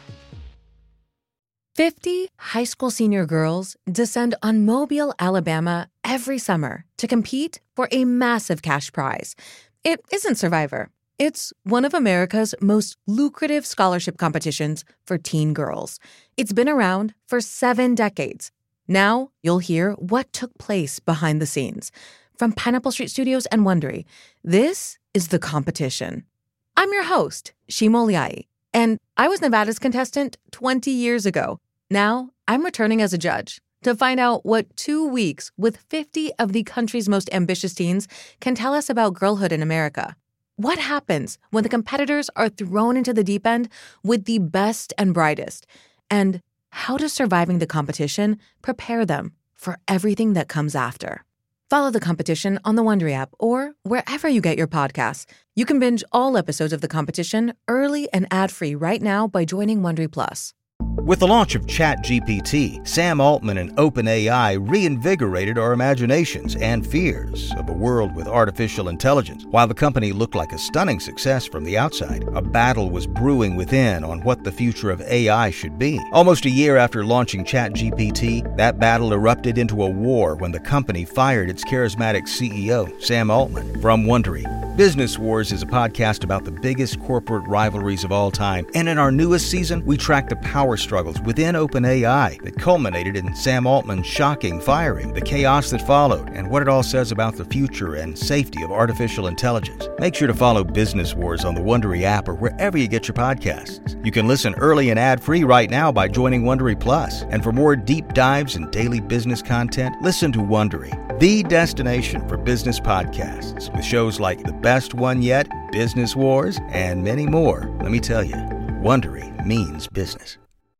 fifty high school senior girls descend on Mobile, Alabama every summer to compete for a massive cash prize. It isn't Survivor. It's one of America's most lucrative scholarship competitions for teen girls. It's been around for seven decades. Now you'll hear what took place behind the scenes. From Pineapple Street Studios and Wondery, this is The Competition. I'm your host, Shima Oliai, and I was Nevada's contestant twenty years ago. Now I'm returning as a judge to find out what two weeks with fifty of the country's most ambitious teens can tell us about girlhood in America. What happens when the competitors are thrown into the deep end with the best and brightest? And how does surviving the competition prepare them for everything that comes after? Follow The Competition on the Wondery app or wherever you get your podcasts. You can binge all episodes of The Competition early and ad-free right now by joining Wondery Plus. With the launch of ChatGPT, Sam Altman and OpenAI reinvigorated our imaginations and fears of a world with artificial intelligence. While the company looked like a stunning success from the outside, a battle was brewing within on what the future of A I should be. Almost a year after launching ChatGPT, that battle erupted into a war when the company fired its charismatic C E O, Sam Altman. From Wondery, Business Wars is a podcast about the biggest corporate rivalries of all time, and in our newest season, we track the power struggles within OpenAI that culminated in Sam Altman's shocking firing, the chaos that followed, and what it all says about the future and safety of artificial intelligence. Make sure to follow Business Wars on the Wondery app or wherever you get your podcasts. You can listen early and ad-free right now by joining Wondery Plus. And for more deep dives and daily business content, listen to Wondery, the destination for business podcasts, with shows like The Best One Yet, Business Wars, and many more. Let me tell you, Wondery means business.